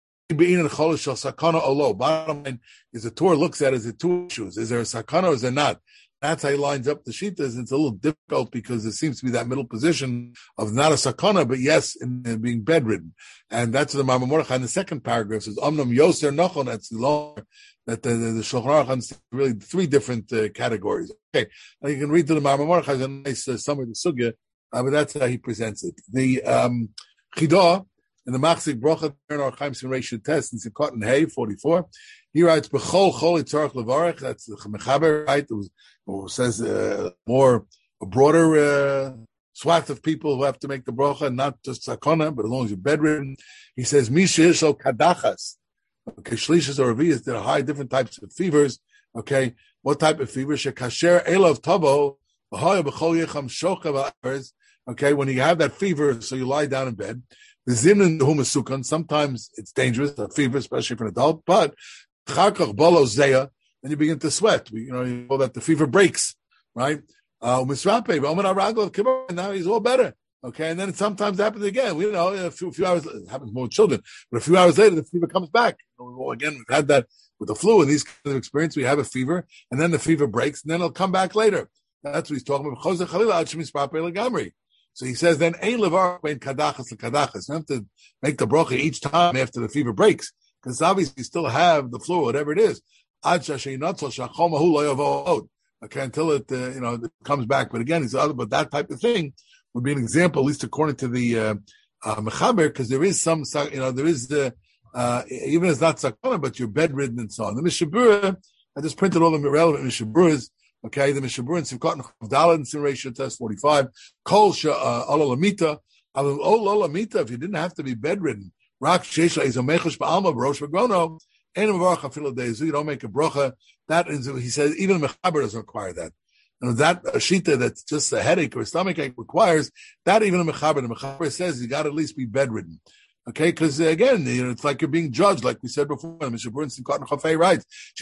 Bottom line is the Torah looks at it as 2 issues. Is there a sakana or is there not? That's how he lines up the shitas. It's a little difficult because there seems to be that middle position of not a sakana, but yes, in being bedridden. And that's the Mamar Mordechai in the second paragraph says, Omnam Yoser Nachon, that's longer, that the Shulchan Aruch understands really 3 different categories. Okay, now you can read to the Mamar Mordechai, it's a nice summary of the sugya, but that's how he presents it. The Chidah, in the Machzik Brocha, our Chaim Simration Test, in Sikot and Hay, 44, he writes, B'chol chol yitzarech levarech, that's the Mechaber, right? It says a broader swath of people who have to make the brocha, not just sakona, but as long as you're bedridden. He says, Misha Yishol Kadachas. Okay, Shlishas or Revias, there are high different types of fevers. Okay, what type of fever? Shekasher Elov Tavo, B'hoya B'chol Yecham Shocha V'aretz. Okay, when you have that fever, so you lie down in bed. The zimnin humasukan, sometimes it's dangerous, a fever, especially for an adult, but chakach bolo zeya, then you begin to sweat. You know that the fever breaks, right? Now he's all better. Okay, and then it sometimes happens again. We know a few hours. It happens more with children, but a few hours later, the fever comes back. Again, we've had that with the flu and these kinds of experience. We have a fever, and then the fever breaks, and then it'll come back later. That's what he's talking about. So he says, then ein levar ben kadachas lekadachas. You have to make the bracha each time after the fever breaks, because obviously you still have the flu, whatever it is. Okay, until it it comes back. But again, but that type of thing would be an example, at least according to the mechaber, because there is some, there is the even it's not sakana, but you're bedridden and so on. The Mishabura, I just printed all the relevant Mishaburas. Okay, the Mishabura and Sivkot Dalad and Simration Test 45. Kol Olalamita. Olalamita, if you didn't have to be bedridden, Rak Shesha is a Mechosh Ba'alma Barosh Bagrono. You don't make a bracha. That is, he says, even the mechaber doesn't require that. And that shita that's just a headache or a stomach ache requires that even a mechaber. The mechaber says you got to at least be bedridden. Okay, because again, it's like you're being judged, like we said before. Mr. Bernstein Cotton Chafei writes,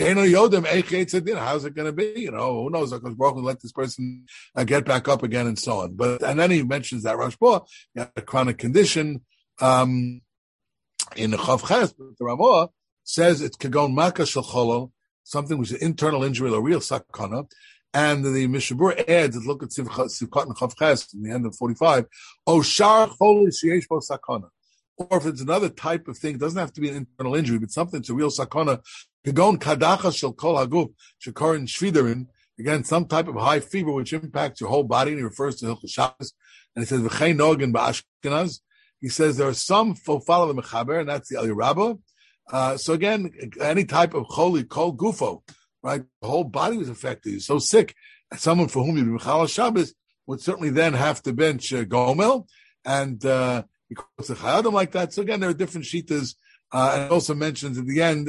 how's it going to be? Who knows? Because Baruch will let this person get back up again and so on. And then he mentions that Rosh Bo, you have a chronic condition in the Chav Ches, the Ramah says it's kagon maka shel cholol, something which is an internal injury, a real sakana. And the Mishabur adds, look at Sivkot and Chav Ches in the end of 45, O shar choli sheyesh bo sakana. Or if it's another type of thing, it doesn't have to be an internal injury, but something that's a real sakana. Kagon kadacha shel kol haguf shekarin shviderin. Again, some type of high fever which impacts your whole body, and he refers to Hilchos Shabbos. And he says v'chei nogin ba'ashkenaz. He says there are some follow the mechaber, and that's the Eli Rabbah. So again, any type of choli, kol gufo, right? The whole body was affected. He's so sick. And someone for whom you'd be Mechal Shabbos would certainly then have to bench gomel, and he calls the chayadim like that. So again, there are different shitas, and it also mentions at the end,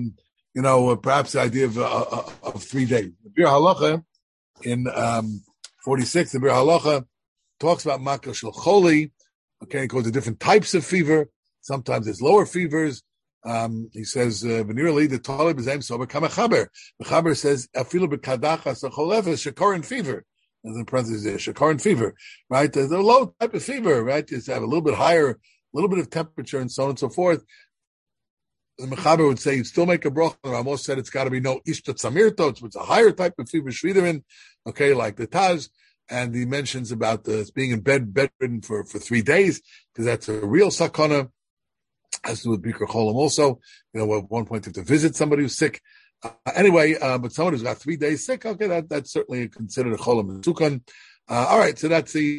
perhaps the idea of 3 days. The Bir Halacha in 46, the Bir Halacha talks about makar shel choli. Okay, it goes to different types of fever. Sometimes there's lower fevers. He says, "V'nirali the talib is aim sober kamachaber." The chaber says, "Afilu bekadachas acholefes shekarin fever." As in parentheses, shekarin fever, right? There's a low type of fever, right? Just have a little bit higher, a little bit of temperature, and so on and so forth. The mechaber would say you'd still make a bracha. Ramos said it's got to be no ishtat samirtot, which is a higher type of fever, shviderin, okay, like the Taz. And he mentions about being in bedridden for 3 days, because that's a real sakana. Has to do with Bikur Cholam also. At one point you have to visit somebody who's sick. But someone who's got 3 days sick, okay, that's certainly considered a Cholam and Sukan. All right, so that's the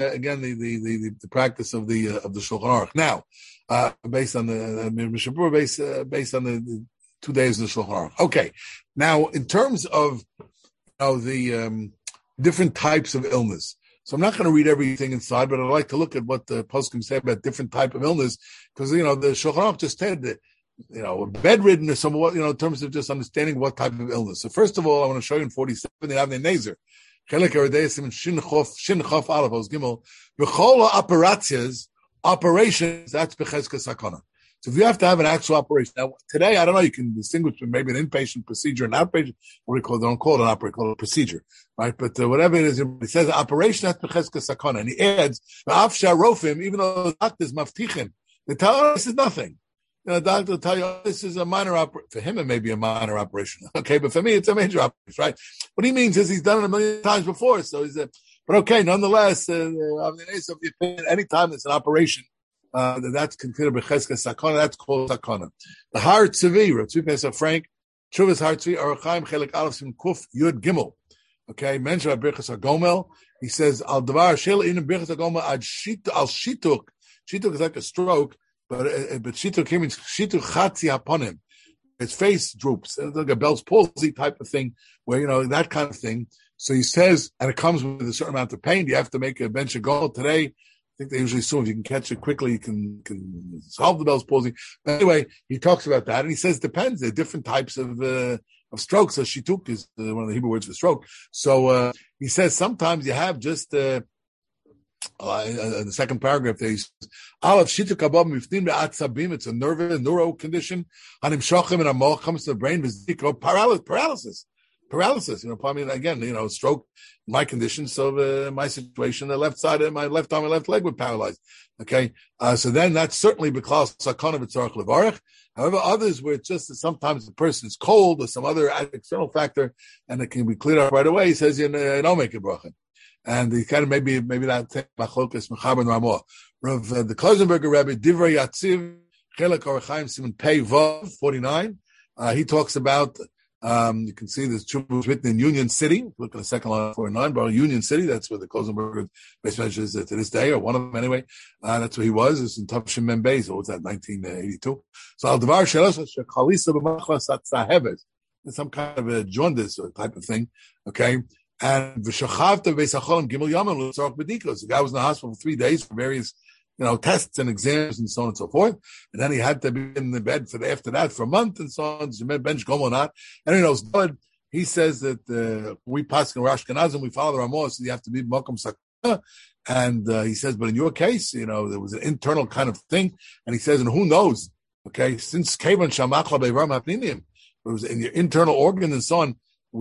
practice of the Shulchan Aruch. Now, based on the Mishabur, based on the 2 days of the Shulchan Aruch. Okay, now in terms of the different types of illness. So I'm not going to read everything inside, but I'd like to look at what the poskim say about different type of illness, because the Shulchan Aruch just said that bedridden or somewhat, in terms of just understanding what type of illness. So first of all, I want to show you in 47 the Avnei Nezer. Chelik Eredeis in Shin Chof Aleph Oz Gimel. B'chol operations, that's b'chezka sakana. So if you have to have an actual operation, now today, I don't know, you can distinguish between maybe an inpatient procedure and outpatient. What do you call it? They don't call it an operation, call it a procedure, right? But whatever it is, it says operation, that's b'chezka sakana. And he adds, v'afsha rofim, even though the doctors maftichim, they tell us this is nothing. The doctor will tell you, this is a minor operation. For him, it may be a minor operation. Okay, but for me, it's a major operation, right? What he means is he's done it a million times before. So but okay, nonetheless, any time it's an operation, that's considered b'chezka sakana, that's called sakana. The Har Tzvi, Rav Tzvi Pesach Frank, Chuvas Har Tzvi, Arachaim, Chelik Aleph Sim Kuf Yud Gimel. Okay, mention about Birchas HaGomel. He says, Al Davar Shel In Birchas HaGomel Ad Shituk. Shituk is like a stroke. But shituk means shituk chatzi haponim. His face droops. It's like a Bell's palsy type of thing, where, that kind of thing. So he says, and it comes with a certain amount of pain. You have to make a bench of gold today. I think they usually assume if you can catch it quickly, you can solve the Bell's palsy. But anyway, he talks about that, and he says it depends. There are different types of strokes. So shituk is one of the Hebrew words for stroke. So he says sometimes you have just in the second paragraph, there he says, it's a neuro condition. Hanim shochem and amol comes to the brain, paralysis. paralysis. I mean, again, stroke, my condition. So my situation, the left side of my left arm and left leg were paralyzed. Okay. So then that's certainly because sakana v'tzarach levarach. However, others where it's just that sometimes the person is cold or some other external factor and it can be cleared up right away, he says, don't make a bracha. And he kind of maybe that machlokas mechaber and ramah. Rav the Klausenberger Rebbe Divrei Yatziv Chelek Orach Chaim Siman Pei Vav 49. He talks about you can see this tshuva was written in Union City. Look at the second line 49, but Union City. That's where the Klausenberger base measure is to this day, or one of them anyway. That's where he was. It's in Tavshim Mem Beis. What was that? 1982. So Al Devar Shelos Shechalisa B'Machlas Atzaheves. It's some kind of a jaundice or type of thing. Okay. And v'shachavta v'esacholim gimel yamim l'tzarach b'dikos. The guy was in the hospital for 3 days for various, tests and exams and so on and so forth. And then he had to be in the bed after that for a month and so on. Bench Gomo not. And he says that we pass in Rosh Hashanah, we follow the Ramos, so you have to be Mokum Sakana. And he says, but in your case, there was an internal kind of thing. And he says, and who knows? Okay, since Kevan Shamachla Be'var Mapninim, it was in your internal organ and so on. We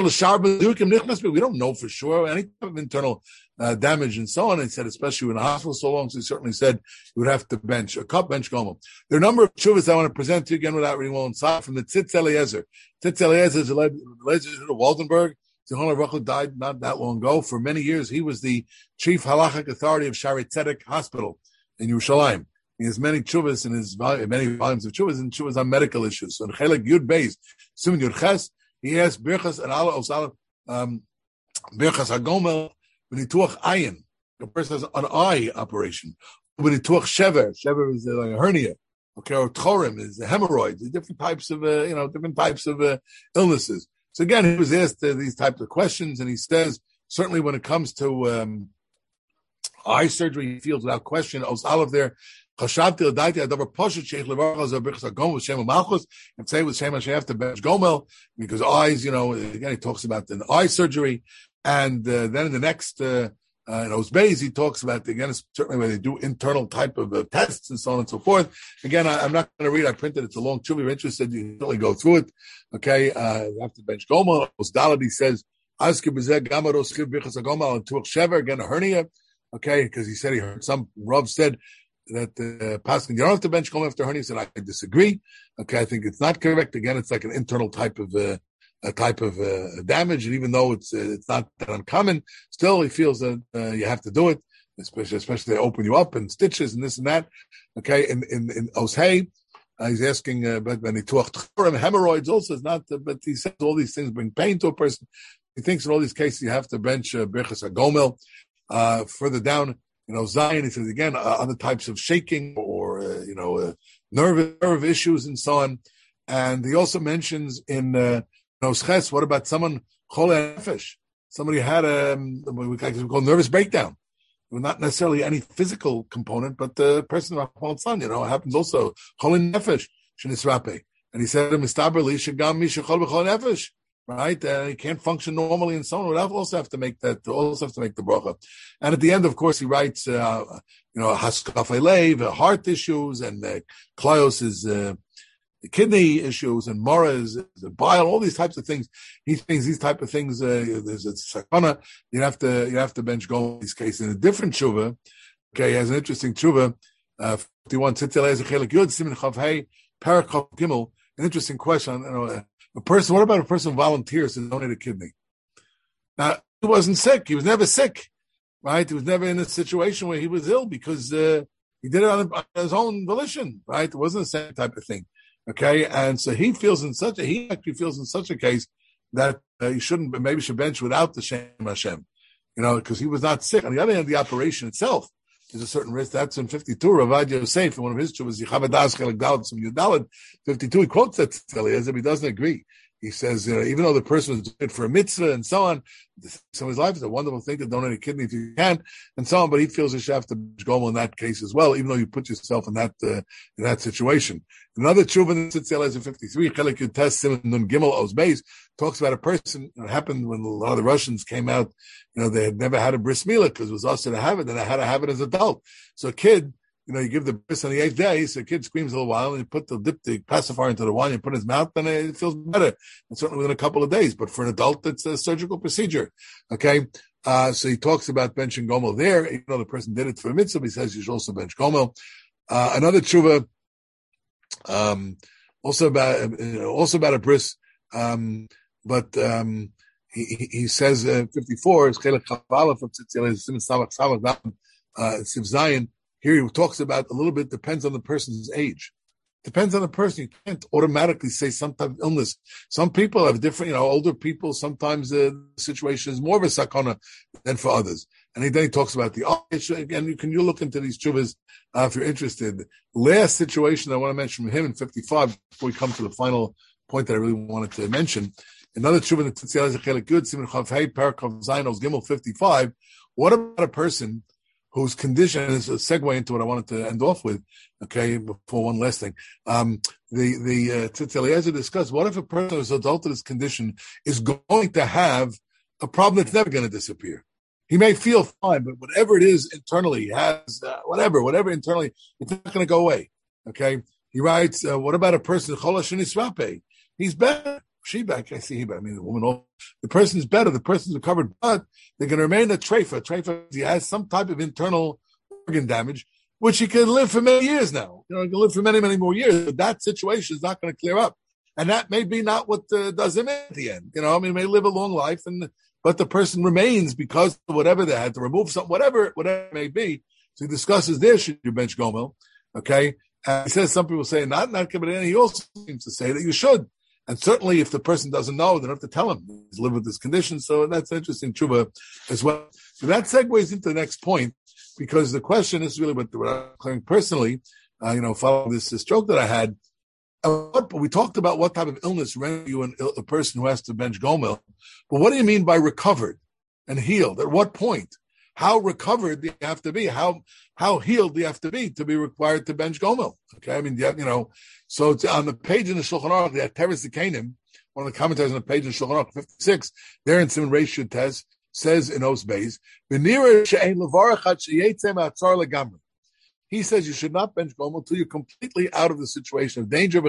don't know for sure any type of internal damage and so on. He said, especially in the hospital so long, so he certainly said you would have to bench gomo. There are a number of tshuvas I want to present to you again without reading all inside from the Tzitz Eliezer. Tzitz Eliezer is a legend of Waldenberg. Zichron Baruch died not that long ago. For many years, he was the chief halachic authority of Shaarei Tzedek Hospital in Yerushalayim. He has many tshuvas in his many volumes of tshuvas and tshuvas on medical issues. So in Chelek Yud Beis, Siman Yud Ches, he has Birchas and Allah Osala, Birchas Hagomel, B'nituach Ayin. The person has an eye operation. B'nituach Shever is like a hernia. Okay, or Tchorim is the hemorrhoids. Different types of, illnesses. So again, he was asked these types of questions, and he says, certainly when it comes to eye surgery, he feels without question, Osala there, and say with Shem Hashem have to bench Gomel, because eyes, again, he talks about the eye surgery. And then in the next, in Osbeis, he talks about, again, certainly where they do internal type of tests and so on and so forth. Again, I'm not going to read. I printed it's a long tube. If you're interested, you can certainly go through it. Okay. You have to bench Gomel. Osdaladi says, again, a hernia. Okay. Because he said he heard some Rav said, that Paskin, you don't have to bench Gomel after hernia. He said, I disagree. Okay, I think it's not correct. Again, it's like an internal type of damage, and even though it's not that uncommon, still he feels that you have to do it, especially they open you up and stitches and this and that. Okay, in Oshei, he's asking but when he talked hemorrhoids also is not, but he says all these things bring pain to a person. He thinks in all these cases you have to bench Birchas Hagomel. Further down, Zion, he says again, other types of shaking or, nerve issues and so on. And he also mentions in Nosches, what about someone, Chol Nefesh? Somebody had what we call nervous breakdown. Not necessarily any physical component, but the person, it happens also. Chol Nefesh, Shenisrape. And he said, Mistaber li shagam mi shechol b'chol nefesh. Right? He can't function normally and so on. We'll also have to make the bracha. And at the end, of course, he writes, haskafei lev, heart issues, and klios is kidney issues, and mora is bile, all these types of things. He thinks these type of things, there's a sakana, you have to bench go in these cases. In a different tshuva, okay, he has an interesting tshuva, 51, Siman Chav Hei, Parak Chav Gimel, an interesting question, what about a person who volunteers to donate a kidney? Now, he wasn't sick. He was never sick, right? He was never in a situation where he was ill because he did it on his own volition, right? It wasn't the same type of thing, okay? And so he actually feels in such a case that he should bench without the Shem Hashem, because he was not sick. On the other hand, the operation itself is a certain risk. That's in 52. Ravad Yosef, in one of his chuvas, Yichavadas Chelek Daled, some Yudalad, 52, he quotes that as if he doesn't agree. He says, even though the person was doing it for a mitzvah and so on, some of his life is a wonderful thing to donate a kidney if you can, and so on, but he feels you should have to go in that case as well, even though you put yourself in that situation. Another tshuva in Tzitz in 53, Chelek Yud Tes Siman Nun Gimel Oz Beis, talks about a person, it happened when a lot of the Russians came out, they had never had a bris milah because it was also to have it, and they had to have it as an adult. So a kid you give the bris on the 8th day, so the kid screams a little while, and you dip the pacifier into the wine, you put in his mouth, and it feels better. And certainly within a couple of days. But for an adult, it's a surgical procedure. Okay. So he talks about bench and gomel there. Even though the person did it for a mitzvah, he says you should also bench gomel. Another tshuva, also about a bris, but he says 54 is Chelek Chavala from Siv Zion. Here he talks about a little bit depends on the person's age. Depends on the person. You can't automatically say some type of illness. Some people have different, older people, sometimes the situation is more of a sakana than for others. And then he talks about the again, you look into these chuvas if you're interested. Last situation I want to mention from him in 55, before we come to the final point that I really wanted to mention. Another tshuva in the Tzitziel is Chelek Good, Siman Chav Hey, Parak Zayin, Gimel 55. What about a person whose condition is a segue into what I wanted to end off with, okay, before one last thing. The Tzitz Eliezer discussed, what if a person who's adult to this condition is going to have a problem that's never going to disappear? He may feel fine, but whatever it is internally, he has whatever internally, it's not going to go away, okay? He writes, what about a person, he's better. She back, I see, but I mean, the woman, the person's better, the person's recovered, but they're going to remain a treifa. Treifa, he has some type of internal organ damage, which he can live for many years now. He can live for many, many more years, but that situation is not going to clear up. And that may be not what does him at the end. He may live a long life, but the person remains because of whatever they had to remove something, whatever it may be. So he discusses this, should you bench gomel, okay? And he says, some people say not, but he also seems to say that you should. And certainly if the person doesn't know, they don't have to tell him he's lived with this condition. So that's an interesting tshuva as well. So that segues into the next point, because the question is really what I'm clearing personally, following this stroke that I had. We talked about what type of illness renders you a person who has to bench gomel. But what do you mean by recovered and healed? At what point? How recovered do you have to be? How healed do you have to be required to bench gomel? Okay, I mean, so it's on the page in the Shulchan Aruch, the Teres Zekanim, one of the commentaries on the page in the Shulchan Aruch 56, there in Siman Reish Yud Tes, says in Os Beis, he says you should not bench gomel until you're completely out of the situation of danger,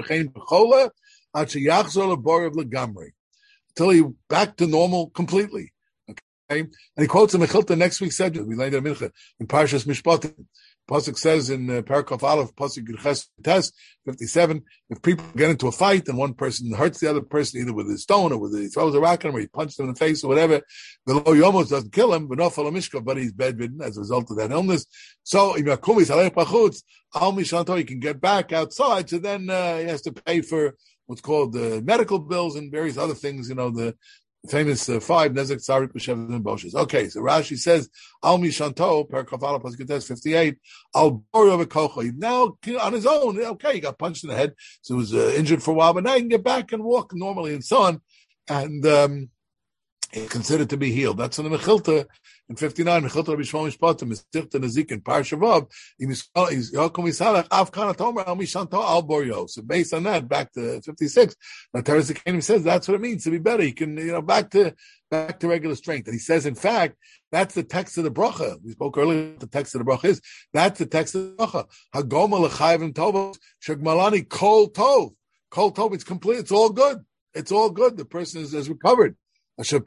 until you're back to normal completely. Okay? And he quotes a Mechilta next week said, we learned in Mincha, in Parshas Mishpatim. Pasuk says in Parakov Aleph, Pasuk Yudches Tes 57, if people get into a fight and one person hurts the other person either with a stone or he throws a rock at him or he punches him in the face or whatever, the lo yomos doesn't kill him, but he's bedridden as a result of that illness. So he can get back outside, so then he has to pay for what's called the medical bills and various other things, the famous 5 nezek tzarik b'shevet and boshes. Okay, so Rashi says al mishanto per kafala pasuk 58 al borio v'kocha. Now on his own, okay, he got punched in the head, so he was injured for a while, but now he can get back and walk normally and so on, and he's considered to be healed. That's in the Mechilta in 59. Mechilta Rabbi Shmuel Mishpatim is Tichta Nezik in Parsha Vav. He's Yaakov Yisalach Avkana Tomer Al Mishanto Al Borio. So based on that, back to 56. Now Teres Zekanim says that's what it means to be better. He can, back to regular strength. And he says, in fact, that's the text of the bracha. We spoke earlier. The text of the bracha is that's the text of the bracha. Hagoma L'Chayvim Tovos Shagmalani Kol Tov. Kol Tov. It's complete. It's all good. It's all good. The person is recovered. Not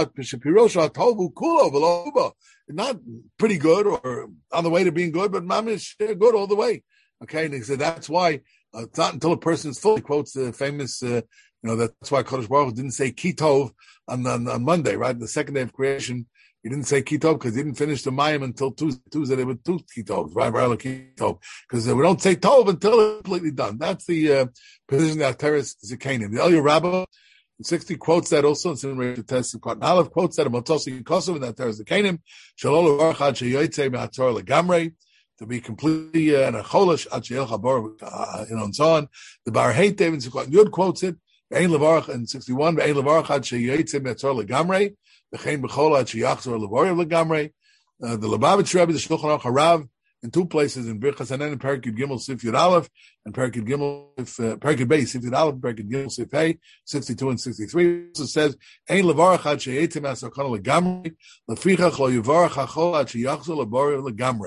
pretty good or on the way to being good, but mamish good all the way. Okay, and he said that's why it's not until a person is full. He quotes the famous, that's why Kodesh Baruch Hu didn't say Kitov on Monday, right? The second day of creation, he didn't say Kitov because he didn't finish the Mayim until Tuesday. There were 2 Kitovs, right? Kitov, because we don't say Tov until it's completely done. That's the position that Teres Zekanim. The Eliyah Rabbah 60 quotes that also in Siman Reish Tes Part Aleph quotes that in Motosi Yikosav and that Teres Zekanim Shalol Varchad Sheyoytze Me'atzor Legamrei, to be completely and a cholish Ad Sheyel Chabor, and so on. The Bar Heitev in Sukkot Yud quotes it. Ve'ein Levarach in 61. Ve'ein Levarchad Sheyoytze Me'atzor Legamrei. Ve'chein B'chol Ad Sheyachzor Levorev Legamrei. The Lubavitch Rebbe, the Shulchan Aruch Harav, in 2 places in Birchas Hanan and Perek Yud Gimel Sif Yud Aleph and Perek Yud Gimel Perek Yud Beis Sif Yud Aleph and Perek Yud Gimel Sif Hey 62 and 63 also says Ein levarach ad sheyetim asakana legamri lefichach lo yivarach hachol ad sheyachzor lebore legamri.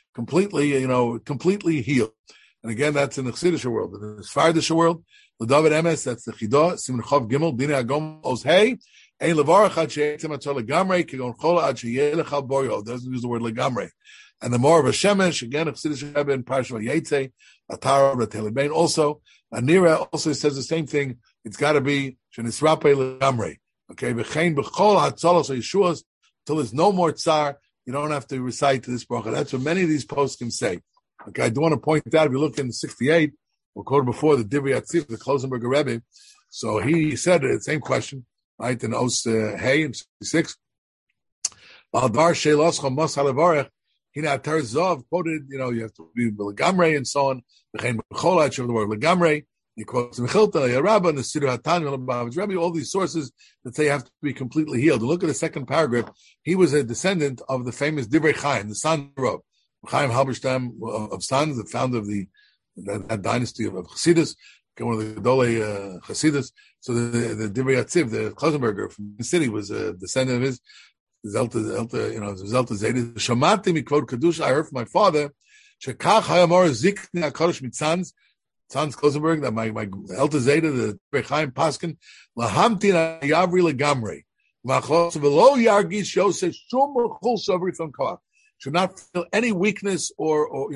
completely healed. And again, that's in the Chassidish world. In the Sephardic world, the David Emes, that's the Chidah, Siman Chav Gimel, Dina Agom Os Hey, Ein Levarach Ad Sheyetzem Atzor Legamrei, Kigon Chola Ad Sheyelech Al Boyo. Doesn't use the word Legamrei. And the more of a Shemesh, again, a Chassidish Rebbe in Parsha Vayetze, Atara, Rateli Bein also. Anira also says the same thing. It's got to be Shenisrape Legamrei. Okay, V'chein B'chol Hatzalos Yeshuas, till there's no more Tsar, you don't have to recite this bracha. That's what many of these posts can say. Okay, I do want to point out, if you look in 68, we'll quote before the Divrei Atziv, the Klosenberger Rebbe. So he said the same question, right, in Os Hey in 66. Aldar Sheiloscha Mos Halevarech, Hina Atar Zov quoted, you have to be Legamrei and so on. V'chein B'chol Ha'achav, the word Legamrei. He quotes Mechilta, Yarabba, and the Siddur Hatan, Rebbe, all these sources that say you have to be completely healed. And look at the second paragraph. He was a descendant of the famous Divrei Chaim, the son of Chaim Halberstam of Sons, the founder of that dynasty of Chassidus, one of the Gedolei Chassidus. So the Divrei Atziv, the Klosenberger from the city, was a descendant of his. Zelta Zayda. Shamati mikvod Kedusha. I heard from my father. Shekach hayamor zikni hakadosh mitzanz. Tzanz Klosenberg, that my Elta Zayda, the Divrei Chaim Paskin, lahamtin yavri legamrei. Machlos v'lo yargish Yosef shum chul shavri from koach. Should not feel any weakness or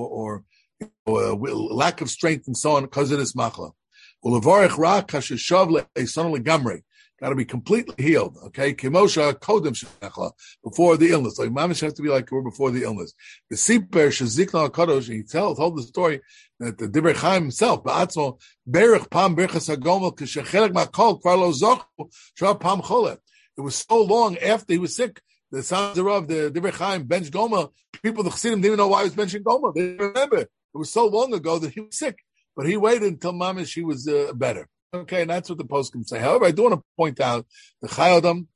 lack of strength and so on because of this machla. Ulevarich rak hasheshav le'eson legamrei. Got to be completely healed. Okay, kimosha kodem shechla, before the illness. Like mamish has to be like we're before the illness. The siper shezikna hakadosh. He told the story that the Divrei Chaim himself, ba'atzmo berich pam berchas hagomel k'shechelek makol kvar lo zochu shah pam cholet. It was so long after he was sick. The sons of the Divrei Chaim bench Goma. People, the Chassidim, didn't even know why he was benching Goma. They didn't remember. It was so long ago that he was sick. But he waited until mamish he was better. Okay, and that's what the post can say. However, I do want to point out the Chayodam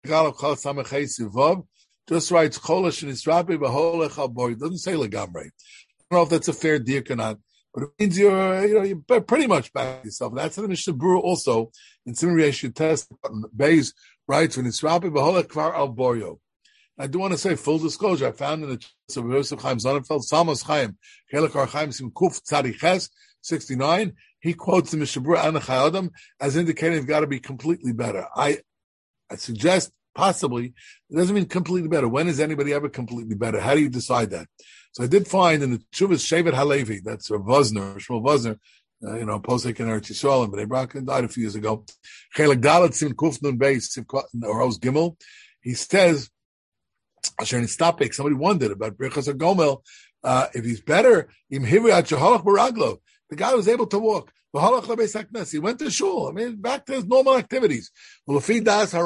just writes Cholash and Israbi Baholech Al-Bor. It doesn't say Legamrei. I don't know if that's a fair diak or not, but it means you're pretty much back yourself. And that's in the Mishnah Berurah also in Siman Reish Test Beis writes when Israbi Baholech Kvar Al-Boryo. I do want to say full disclosure. I found in the of Yosef Chaim Sonnenfeld, Samos Chaim, Chelek Ar Chaim Sim Kuf Tzadiches 69. He quotes the Mishnah Berurah and the Chayodam as indicating it's got to be completely better. I suggest possibly it doesn't mean completely better. When is anybody ever completely better? How do you decide that? So I did find in the Tshuvas Shevet Halevi, that's Rav Vosner, Shmuel Vosner, Posek in Eretz Yisrael, and Bnei Brak died a few years ago. Chelek Dalet Sim Kuf Nun Beis or Oz Gimel. He says, Asher Nistapek, somebody wondered about Birchas HaGomel, if he's better, Im Hivri Ad Sheholach Baraglo. The guy was able to walk. He went to shul. I mean, back to his normal activities. It could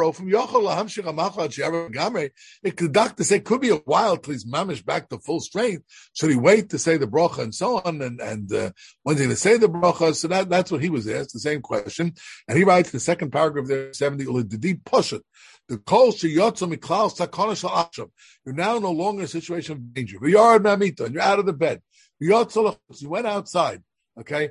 say could be a while till he's mamish back to full strength. Should he wait to say the bracha and so on? And when's he going to say the bracha? So that's what he was asked, the same question. And he writes in the second paragraph there, 70, the kol sheyotzo miklal sakana shel achshav. You're now no longer in a situation of danger. You're mamita, and you're out of the bed. You went outside. Okay,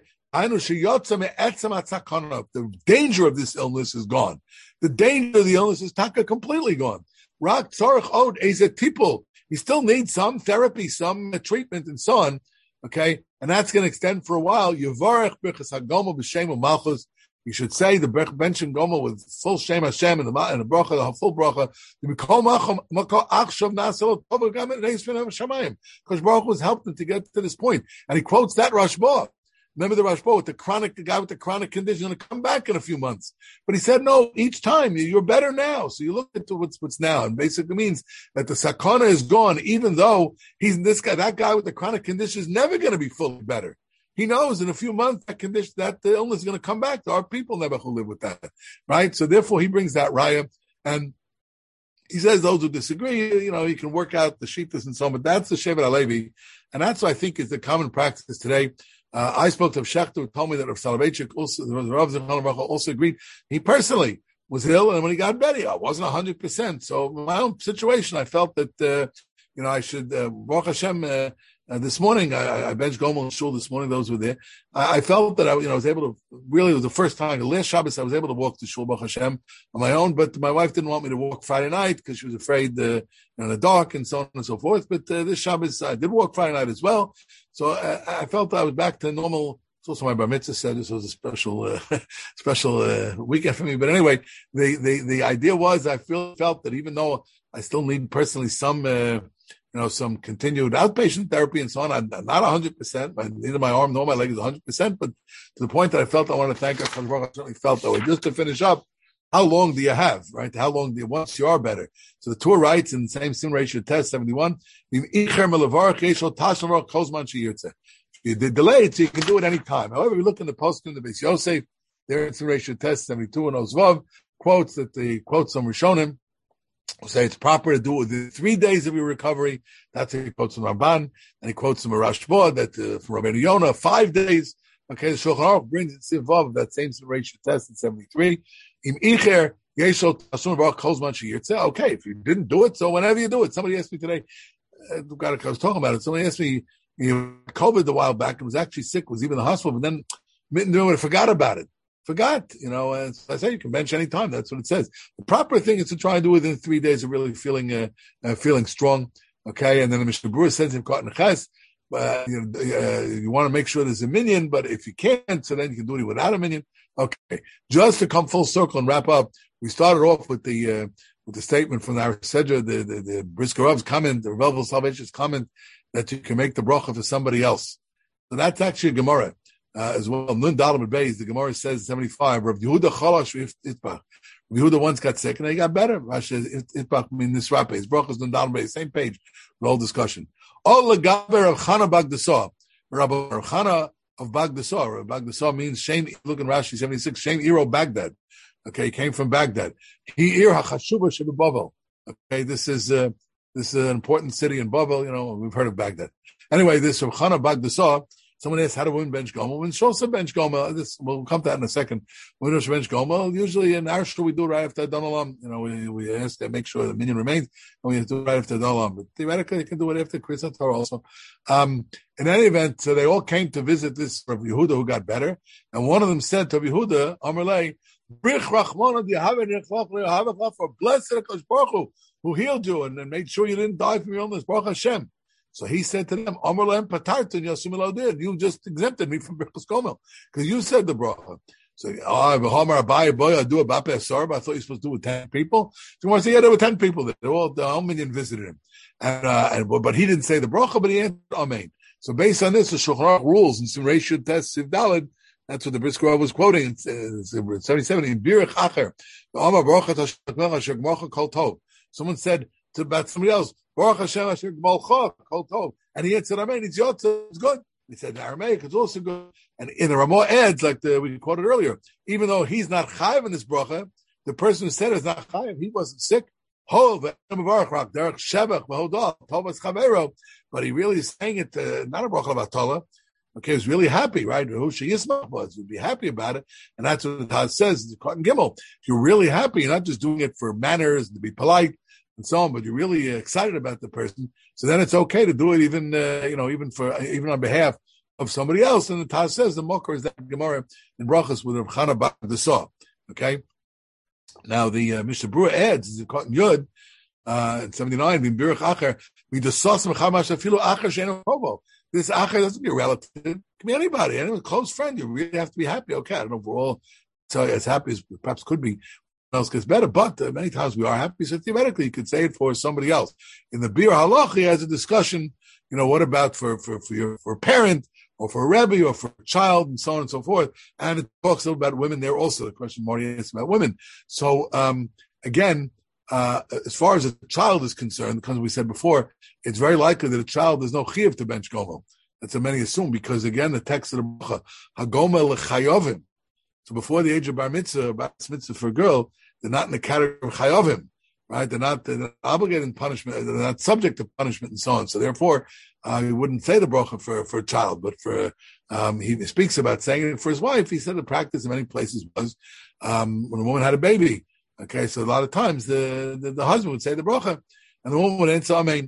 the danger of this illness is gone. The danger of the illness is taka completely gone. Rak tzarich od eze tipul. He still needs some therapy, some treatment, and so on. Okay, and that's going to extend for a while. Yevarech birchas hagomel b'shem u'malchus. You should say the bench and gomel with full shem Hashem and the bracha, the full bracha. Because Baruch was helped him to get to this point, and he quotes that Rashba. Remember the Rashba with the guy with the chronic condition going to come back in a few months. But he said, no, each time you're better now. So you look at what's now, and basically means that the sakana is gone, even though that guy with the chronic condition is never going to be fully better. He knows in a few months that the illness is going to come back. There are people never who live with that, right? So therefore he brings that raya, and he says those who disagree, you can work out the shittas and so on, but that's the Shevet Halevi, and that's what I think is the common practice today. I spoke to Rav Shechter, who told me that Rav Soloveitchik also agreed. He personally was ill, and when he got better, I wasn't 100%. So in my own situation, I felt that, I should, Baruch Hashem, This morning, I benched Gomel and Shul this morning. Those were there. I felt that I was able to. Really, it was the first time. The last Shabbos, I was able to walk to Shul Baruch Hashem on my own. But my wife didn't want me to walk Friday night because she was afraid in the dark and so on and so forth. But this Shabbos, I did walk Friday night as well. So I felt I was back to normal. It's also my bar mitzvah said this was a special weekend for me. But anyway, the idea was I felt that even though I still need personally some. Some continued outpatient therapy and so on. I'm not 100%. Neither my arm nor my leg is 100%, but to the point that I felt I want to thank God. I certainly felt that way. Just to finish up, how long do you have, right? How long do you, once you are better? So the Torah writes in the same sin ratio test, 71, if you delay it, so you can do it any time. However, we look in the post in the Beis Yosef, there in sin ratio test, 72 and Ozvav, quotes some Rishonim, say it's proper to do it within 3 days of your recovery. That's what he quotes from Ramban, and he quotes from Rashba that from Rabbeinu Yonah, 5 days. Okay, the Shulchan Aruch brings it Sivav, that same ratio test in 73. Im Icher Yeshol Tasum Baruch Kozman Sheyirtzeh. Okay, if you didn't do it, so whenever you do it. Somebody asked me today. I was talking about it. Somebody asked me, COVID a while back and was actually sick, was even in the hospital, but then I forgot about it. Forgot, and so I say you can bench any time. That's what it says. The proper thing is to try and do it within 3 days of really feeling strong. Okay, and then the Mishnah Berurah says you've caught neches. You want to make sure there's a minyan, but if you can't, so then you can do it without a minyan. Okay, just to come full circle and wrap up, we started off with the statement from our Sedra, the Brisker Rav's comment, the Revel Salvation's comment that you can make the bracha for somebody else. So that's actually a Gemara. As well, Nun Dalam Beis, the Gemara says 75. Rav Yehuda Chalash Itbach. Rav Yehuda once got sick and he got better. Rashi Itbach mean Nisrape. His brachas Nun Dalam Beis, same page. The whole discussion. All legaber of Chana Bagdasah. Rabbi Chana of Bagdasah. Bagdasah means Shem. Look in Rashi 76. Shem Iro Baghdad. Okay, he came from Baghdad. He Ir HaChashuba Sheba Bavel. Okay, this is an important city in Bavel. We've heard of Baghdad. Anyway, this Rav Chana Bagdasah. Someone asked how to win bench goma. When Shulsa bench goma, we'll come to that in a second. When we bench goma, usually in our shul we do right after Adalam. We ask to make sure the minyan remains, and we do it right after Adalam. But theoretically, you can do it after Kriyas Torah also. In any event, so they all came to visit this Rabbi Yehuda who got better, and one of them said to Rabbi Yehuda, Amarlei, Brich Rachmana for blessed Hakadosh Baruch Hu, who healed you and made sure you didn't die from your illness. Baruch Hashem. So he said to them, you just exempted me from Birchas Gomel because you said the bracha. So, I thought you were supposed to do it with 10 people. So he wants to say, yeah, there were 10 people there. The whole minyan visited him. But he didn't say the bracha, but he answered Amen. So based on this, the Shulchan Aruch rules in some ratio test Siv Daled. That's what the Brisker Rav was quoting in 77. In Birch Acher, someone said about somebody else, Baruch Hashem Asher Gmalcha Kol Tov, and he answered Amen. It's Yotze, it's good. He said in Aramaic it's also good, and in the Ramah adds like we quoted earlier. Even though he's not chayiv in this bracha, the person who said it's not chayiv. He wasn't sick. But he really is saying it not a bracha of Atala. Okay, he was really happy, right? Husha Yismach was would be happy about it, and that's what the Taz says. The Cotton Gimel. If you're really happy, you're not just doing it for manners and to be polite and so on, but you're really excited about the person. So then it's okay to do it even on behalf of somebody else. And the Taz says the Mokar is that Gemara in Brachas with Rav Chana Bagdasah. Okay. Now the Mishnah Berurah adds is in Cotton Yud in 79 in Birch Acher Midasas Mechamash Afilu Acher Sheinu Provo. This Acher doesn't be a relative. It can be anybody, anyone, close friend. You really have to be happy. Okay, I don't know if we're all as happy as perhaps could be. Else gets better, but many times we are happy. So theoretically, you could say it for somebody else. In the Bir Halach, he has a discussion. What about for a parent or for a rebbe or for a child and so on and so forth. And it talks a little about women there also. The question Marty is about women. So again, as far as a child is concerned, because we said before, it's very likely that a child there's no chiyuv to bench gomel. That's what many assume because again, the text of the bracha hagomel lechayovim. So before the age of bar mitzvah for a girl, they're not in the category of chayovim, right? They're not obligated in punishment. They're not subject to punishment and so on. So therefore, he wouldn't say the bracha for a child, but for he speaks about saying it for his wife. He said the practice in many places was when a woman had a baby. Okay, so a lot of times the husband would say the bracha, and the woman would answer amen.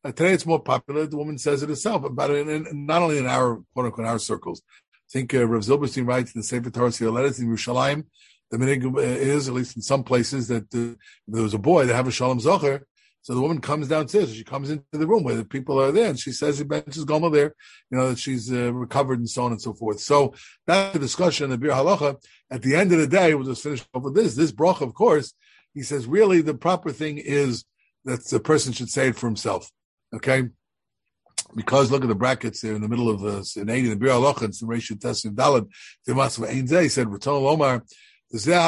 Today it's more popular. The woman says it herself, but not only in our quote unquote our circles. I think Rav Zilberstein writes in the Sefer Torah letters in Yerushalayim. The minhag is, at least in some places, that there was a boy that have a shalom zocher. So the woman comes downstairs. She comes into the room where the people are there, and she says, "She's Gomer there, that she's recovered and so on and so forth." So that's the discussion in the Bir Halacha. At the end of the day, we'll just finish off with this. This bracha, of course, he says, really the proper thing is that the person should say it for himself. Okay, because look at the brackets there in the middle of in 80, the Bir Halacha, and some Reish Tesim Dalad, the Matzv Ein Zeh said, "Raton Lomar." We say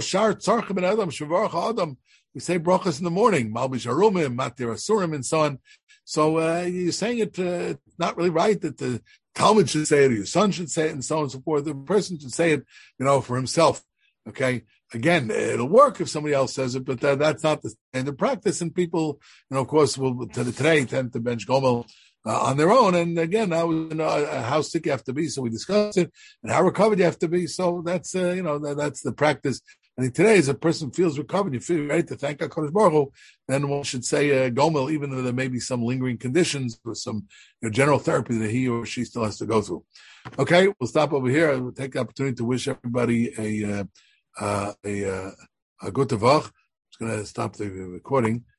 brachas in the morning, Malbish Arumim, Matir Asurim, and so on. So you're saying it not really right that the Talmud should say it, or your son should say it, and so on and so forth. The person should say it, for himself. Okay. Again, it'll work if somebody else says it, but that's not the standard practice. And people, of course, will today tend to bench Gomel on their own. And again, how sick you have to be. So we discussed it, and how recovered you have to be. So that's, that's the practice. I think today, as a person feels recovered, you feel ready to thank HaKadosh Baruch Hu, then one should say Gomel, even though there may be some lingering conditions or some general therapy that he or she still has to go through. Okay, we'll stop over here. We'll take the opportunity to wish everybody a good tavach. I'm just going to stop the recording.